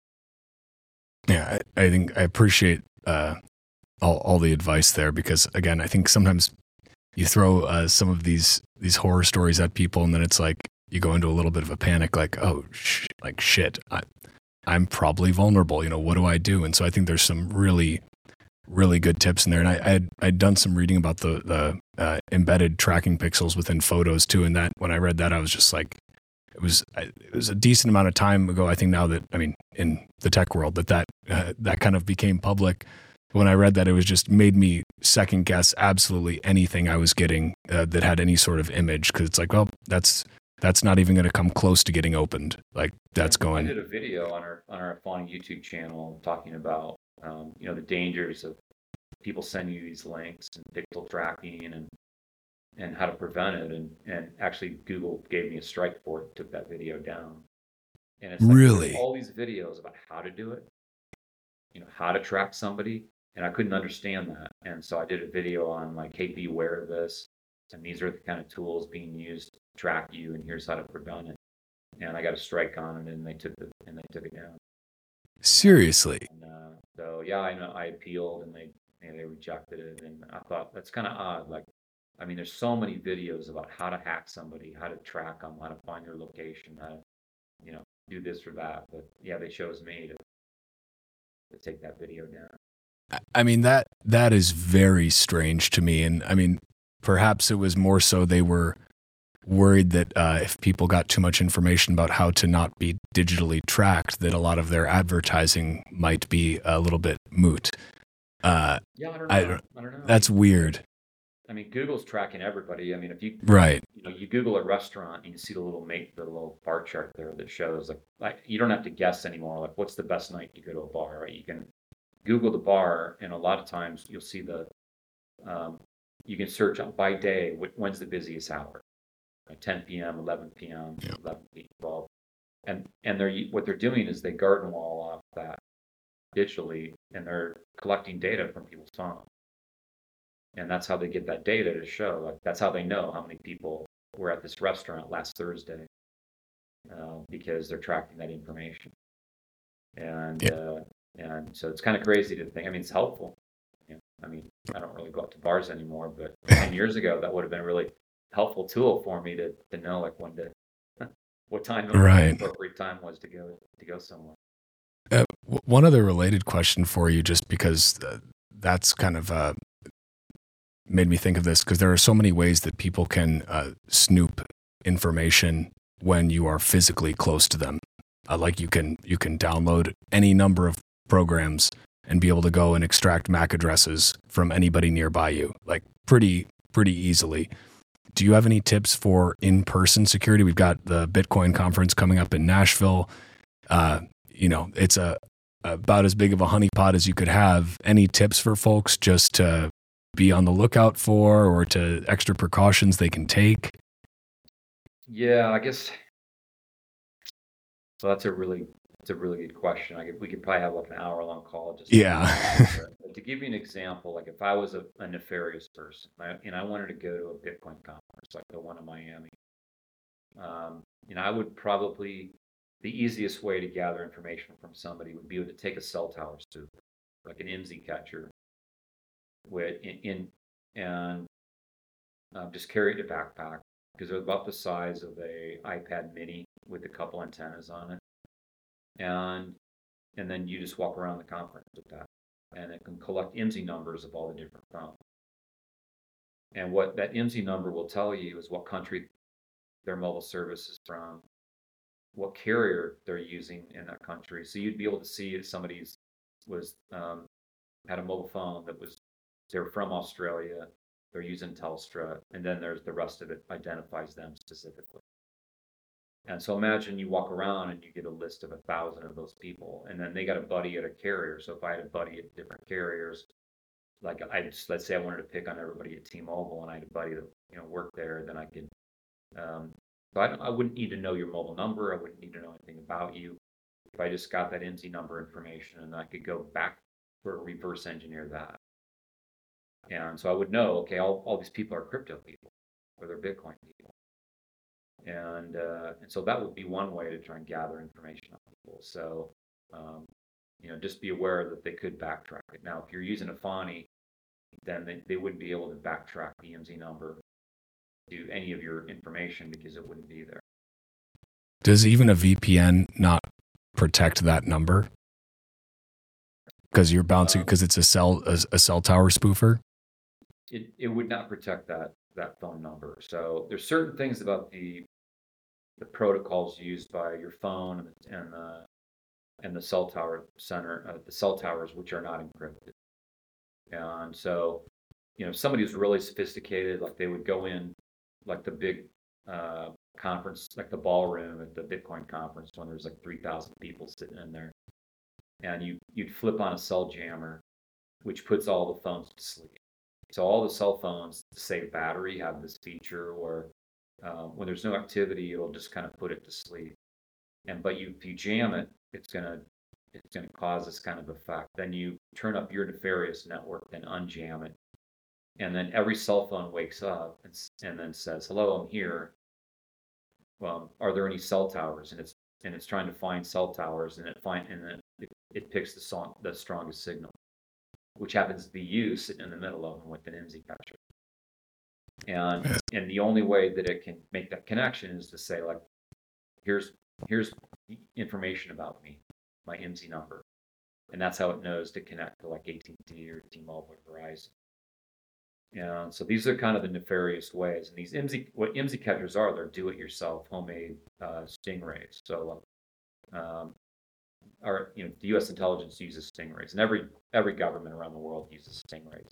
Yeah, I, I think I appreciate uh, all all the advice there, because again, I think sometimes you throw uh, some of these these horror stories at people, and then it's like you go into a little bit of a panic, like, oh, sh- like shit, I, I'm probably vulnerable. You know, what do I do? And so I think there's some really really good tips in there. And I, I'd, I'd done some reading about the, the uh, embedded tracking pixels within photos too. And that, when I read that, I was just like, it was, it was a decent amount of time ago. I think now that, I mean, in the tech world, that, that, uh, that kind of became public. When I read that, it was just made me second guess absolutely anything I was getting uh, that had any sort of image. Cause it's like, well, that's, that's not even going to come close to getting opened. Like that's going. I did a video on our, on our Afani YouTube channel talking about, Um, you know, the dangers of people sending you these links and pixel tracking and and how to prevent it. And, and actually Google gave me a strike for it, took that video down. And it's like really all these videos about how to do it, you know, how to track somebody. And I couldn't understand that. And so I did a video on like, hey, be aware of this. And these are the kind of tools being used to track you, and here's how to prevent it. and I got a strike on it, and they took the and they took it down. Seriously? And, uh, so yeah, I know I appealed, and they and they rejected it, and I thought that's kind of odd. Like, I mean, there's so many videos about how to hack somebody, how to track them, how to find their location, how to, you know, do this or that. But yeah, they chose me to to take that video down. I mean, that that is very strange to me. And I mean, perhaps it was more so they were worried that uh, if people got too much information about how to not be digitally tracked, that a lot of their advertising might be a little bit moot. Uh, yeah, I don't know. I I don't, don't, know. That's I mean, weird. I mean, Google's tracking everybody. I mean, if you Right. you know you Google a restaurant and you see the little mate the little bar chart there that shows like like you don't have to guess anymore. Like, what's the best night to go to a bar? Right? You can Google the bar, and a lot of times you'll see the um, you can search on by day when's the busiest hour, like ten p.m., eleven p.m., Yeah. eleven p.m., twelve, and and they're what they're doing is they garden wall off that digitally, and they're collecting data from people's phones, and that's how they get that data to show. Like, that's how they know how many people were at this restaurant last Thursday, uh, because they're tracking that information, and. Yeah. Uh, And so it's kind of crazy to think. I mean, it's helpful. You know, I mean, I don't really go out to bars anymore, but ten years ago, that would have been a really helpful tool for me to, to know like when to, what time Right. the appropriate time was to go to go somewhere. Uh, w- one other related question for you, just because uh, that's kind of uh, made me think of this, because there are so many ways that people can uh, snoop information when you are physically close to them. Uh, like you can you can download any number of programs and be able to go and extract M A C addresses from anybody nearby you, like pretty pretty easily. Do you have any tips for in-person security? We've got the Bitcoin conference coming up in Nashville. Uh, you know, it's a about as big of a honeypot as you could have. Any tips for folks just to be on the lookout for, or to extra precautions they can take? Yeah, I guess. So that's a really that's a really good question. I could, we could probably have like an hour long call just. Yeah. To, but to give you an example, like if I was a, a nefarious person I, and I wanted to go to a Bitcoin conference, like the one in Miami, um, you know, I would probably the easiest way to gather information from somebody would be to take a cell tower soup, like an I M S I catcher, with in, in and um, just carry it in a backpack because they're about the size of a iPad mini with a couple antennas on it, and and then you just walk around the conference with that, and it can collect I M S I numbers of all the different phones. And what that I M S I number will tell you is what country their mobile service is from, what carrier they're using in that country. So you'd be able to see if somebody's was um, had a mobile phone that was they're from Australia, they're using Telstra, and then there's the rest of it identifies them specifically. And so imagine you walk around and you get a list of a thousand of those people, and then they got a buddy at a carrier. So if I had a buddy at different carriers, like I just let's say I wanted to pick on everybody at T-Mobile, and I had a buddy that you know worked there, then I could. Um, so I, I wouldn't need to know your mobile number. I wouldn't need to know anything about you. If I just got that I M S I number information, and I could go back for reverse engineer that. And so I would know, okay, all, all these people are crypto people, or they're Bitcoin people. And uh, and so that would be one way to try and gather information on people. So, um, you know, just be aware that they could backtrack it. Now, if you're using a Fani, then they, they wouldn't be able to backtrack the I M S I number to any of your information because it wouldn't be there. Does even a V P N not protect that number? Because you're bouncing, because um, it's a cell a, a cell tower spoofer. It it would not protect that that phone number. So there's certain things about the the protocols used by your phone and the, and the and the cell tower center, uh, the cell towers, which are not encrypted. And so, you know, if somebody who's really sophisticated, like they would go in, like the big uh, conference, like the ballroom at the Bitcoin conference when there's like three thousand people sitting in there, and you you'd flip on a cell jammer, which puts all the phones to sleep. So all the cell phones to save battery have this feature where uh, when there's no activity, it'll just kind of put it to sleep. And but you if you jam it, it's gonna it's gonna cause this kind of effect. Then you turn up your nefarious network, then unjam it, and then every cell phone wakes up and, and then says, "Hello, I'm here." well, are there any cell towers? And it's and it's trying to find cell towers, and it find and then it, it picks the song the strongest signal, which happens to be you sitting in the middle of them with an I M S I catcher. And Yes. and the only way that it can make that connection is to say, like, here's here's information about me, my I M S I number, and that's how it knows to connect to like A T and T or T-Mobile or Verizon. And so these are kind of the nefarious ways. And these I M S I, what I M S I catchers are, they're do-it-yourself homemade uh, stingrays. So, um, our you know the U S intelligence uses stingrays, and every every government around the world uses stingrays.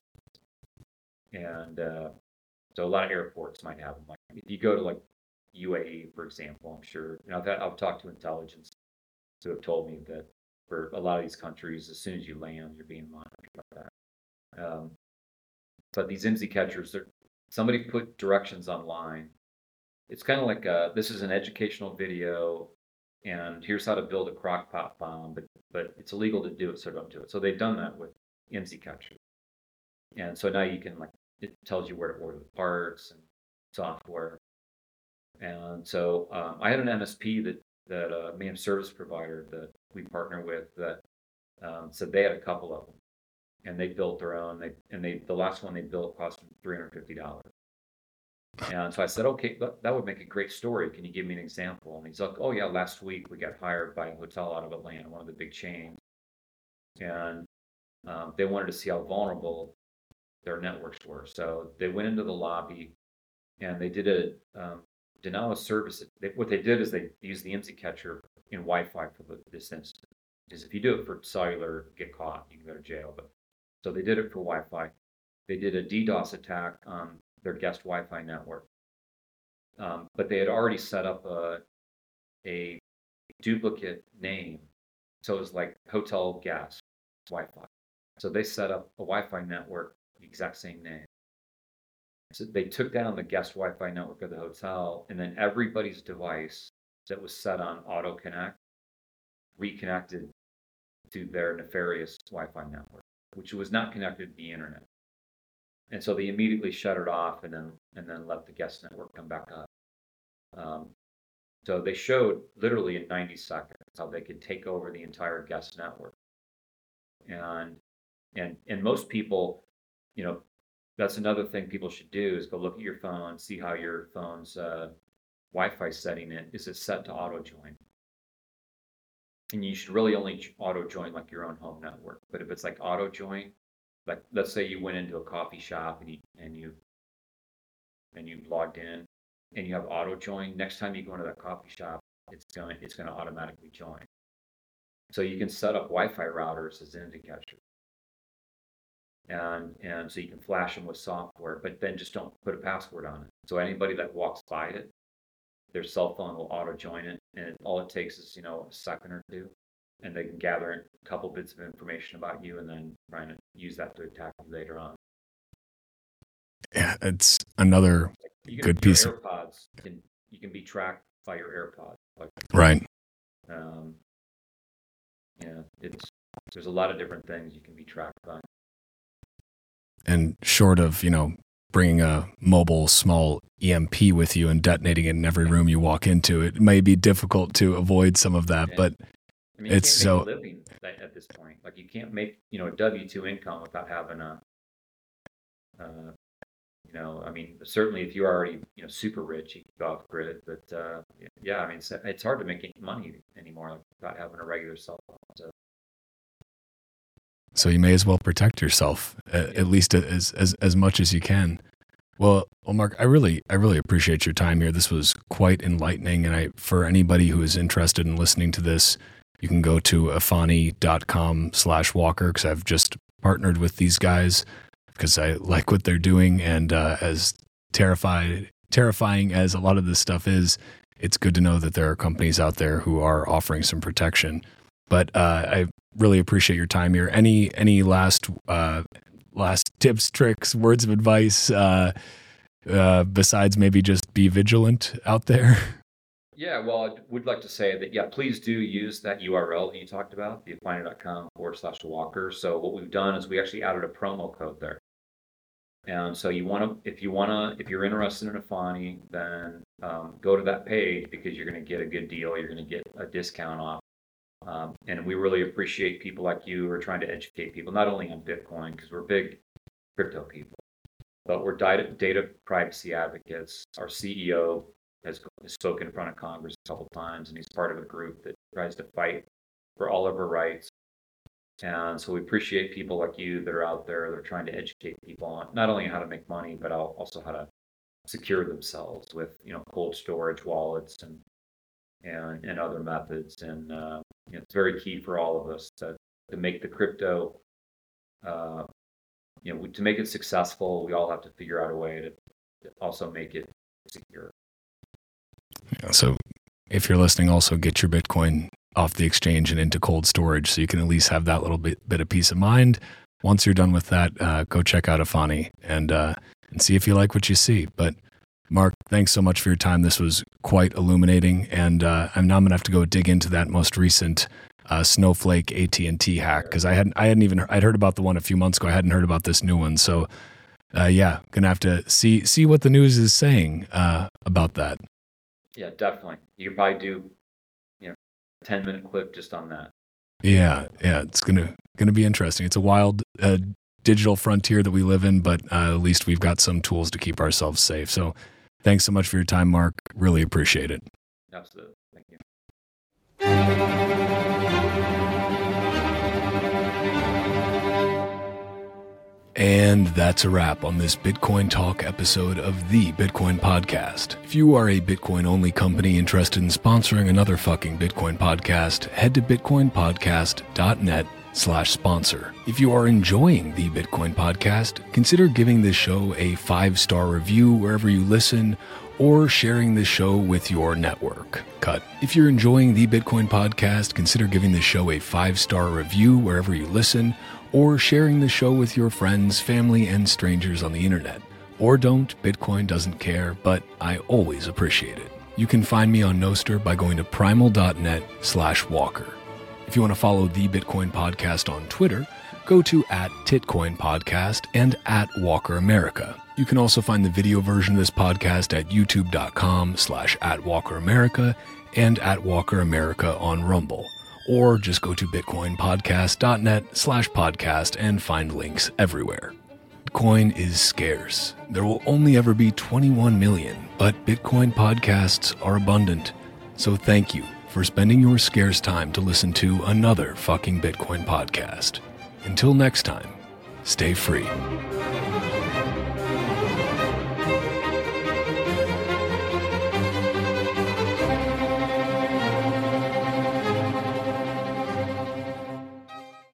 And uh, so a lot of airports might have them. Like if you go to like U A E, for example, I'm sure you know that I've talked to intelligence who have told me that for a lot of these countries, as soon as you land, you're being monitored like that. Um, but these I M S I catchers, they're, somebody put directions online. It's kind of like a, this is an educational video, and here's how to build a crock pot bomb, but but it's illegal to do it, so don't do it. So they've done that with I M S I catchers, and so now you can like it tells you where to order the parts and software. And so um, I had an M S P that that a uh, managed service provider that we partner with that um, said they had a couple of them, and they built their own. They and they the last one they built cost them three hundred fifty dollars. And so I said, okay, that, that would make a great story. Can you give me an example? And he's like, oh yeah, last week we got hired by a hotel out of Atlanta, one of the big chains, and um, they wanted to see how vulnerable their networks were. So they went into the lobby and they did a um, denial of service. They, what they did is they used the I M S I catcher in Wi-Fi for the, this instance. Because if you do it for cellular, get caught, you can go to jail. But so they did it for Wi-Fi. They did a DDoS attack on their guest Wi-Fi network. Um, but they had already set up a, a duplicate name. So it was like hotel guest Wi-Fi. So they set up a Wi-Fi network, the exact same name. So they took down the guest Wi-Fi network of the hotel, and then everybody's device that was set on auto connect reconnected to their nefarious Wi-Fi network, which was not connected to the internet. And so they immediately shut it off and then and then let the guest network come back up. Um, so they showed literally in ninety seconds how they could take over the entire guest network. And and and most people, you know, that's another thing people should do is go look at your phone, see how your phone's uh, Wi-Fi setting it. Is it set to auto join? And you should really only auto join like your own home network. But if it's like auto join, like let's say you went into a coffee shop and you and you and you logged in and you have auto join, next time you go into that coffee shop, it's going it's going to automatically join. So you can set up Wi-Fi routers as I M S I catchers. And and so you can flash them with software, but then just don't put a password on it. So anybody that walks by it, their cell phone will auto join it, and all it takes is you know a second or two, and they can gather a couple bits of information about you, and then trying to use that to attack you later on. Yeah, it's another you can, good piece. Your AirPods can you can be tracked by your AirPods. Like, right. Um. Yeah, it's there's a lot of different things you can be tracked by. And short of, you know, bringing a mobile small E M P with you and detonating it in every room you walk into, it may be difficult to avoid some of that, and, but I mean, you it's can't make so a living at this point. Like you can't make, you know, a W two income without having a, uh, you know, I mean, certainly if you're already, you know, super rich, you can go off grid, but uh, yeah, I mean, it's, it's hard to make any money anymore like, without having a regular cell phone. So. So you may as well protect yourself at, at least as, as as much as you can. Well, well, Mark, I really I really appreciate your time here. This was quite enlightening, and I for anybody who is interested in listening to this, you can go to afani dot com slash walker because I've just partnered with these guys because I like what they're doing, and uh, as terrified terrifying as a lot of this stuff is, it's good to know that there are companies out there who are offering some protection. But uh, I really appreciate your time here. Any any last uh, last tips, tricks, words of advice uh, uh, besides maybe just be vigilant out there? Yeah, well, I would like to say that, yeah, please do use that U R L that you talked about, the afani dot com forward slash walker. So what we've done is we actually added a promo code there. And so you want to, if you want to, if you're interested in Afani, then um, go to that page because you're going to get a good deal. You're going to get a discount off. Um, and we really appreciate people like you who are trying to educate people, not only on Bitcoin, because we're big crypto people, but we're data, data privacy advocates. Our C E O has, has spoken in front of Congress a couple times, and he's part of a group that tries to fight for all of our rights. And so we appreciate people like you that are out there that are trying to educate people on not only how to make money, but also how to secure themselves with, you know, cold storage wallets and and, and other methods. And uh, you know, it's very key for all of us to, to make the crypto, uh, you know, to make it successful. We all have to figure out a way to, to also make it secure. Yeah, so if you're listening, also get your Bitcoin off the exchange and into cold storage so you can at least have that little bit, bit of peace of mind. Once you're done with that, uh, go check out Efani and, uh, and see if you like what you see. But Mark, thanks so much for your time. This was quite illuminating, and uh, I'm now going to have to go dig into that most recent uh, Snowflake A T and T hack because I hadn't, I hadn't even, I'd heard about the one a few months ago. I hadn't heard about this new one. So, uh, yeah, gonna have to see see what the news is saying uh, about that. Yeah, definitely. You could probably do, you know, a ten minute clip just on that. Yeah, yeah, it's gonna gonna be interesting. It's a wild uh, digital frontier that we live in, but uh, at least we've got some tools to keep ourselves safe. So. Thanks so much for your time, Mark. Really appreciate it. Absolutely. Thank you. And that's a wrap on this Bitcoin Talk episode of the Bitcoin Podcast. If you are a Bitcoin-only company interested in sponsoring another fucking Bitcoin podcast, head to bitcoinpodcast.net slash sponsor. If you are enjoying the Bitcoin Podcast, consider giving this show a five-star review wherever you listen or sharing this show with your network. Cut. If you're enjoying the Bitcoin Podcast, consider giving this show a five-star review wherever you listen or sharing the show with your friends, family, and strangers on the internet. Or don't, Bitcoin doesn't care, but I always appreciate it. You can find me on Nostr by going to primal.net slash walker. If you want to follow the Bitcoin Podcast on Twitter, go to at Titcoin Podcast and at Walker America. You can also find the video version of this podcast at youtube.com slash at Walker America and at Walker America on Rumble. Or just go to bitcoinpodcast.net slash podcast and find links everywhere. Bitcoin is scarce. There will only ever be twenty-one million, but Bitcoin podcasts are abundant. So thank you for spending your scarce time to listen to another fucking Bitcoin podcast. Until next time, stay free.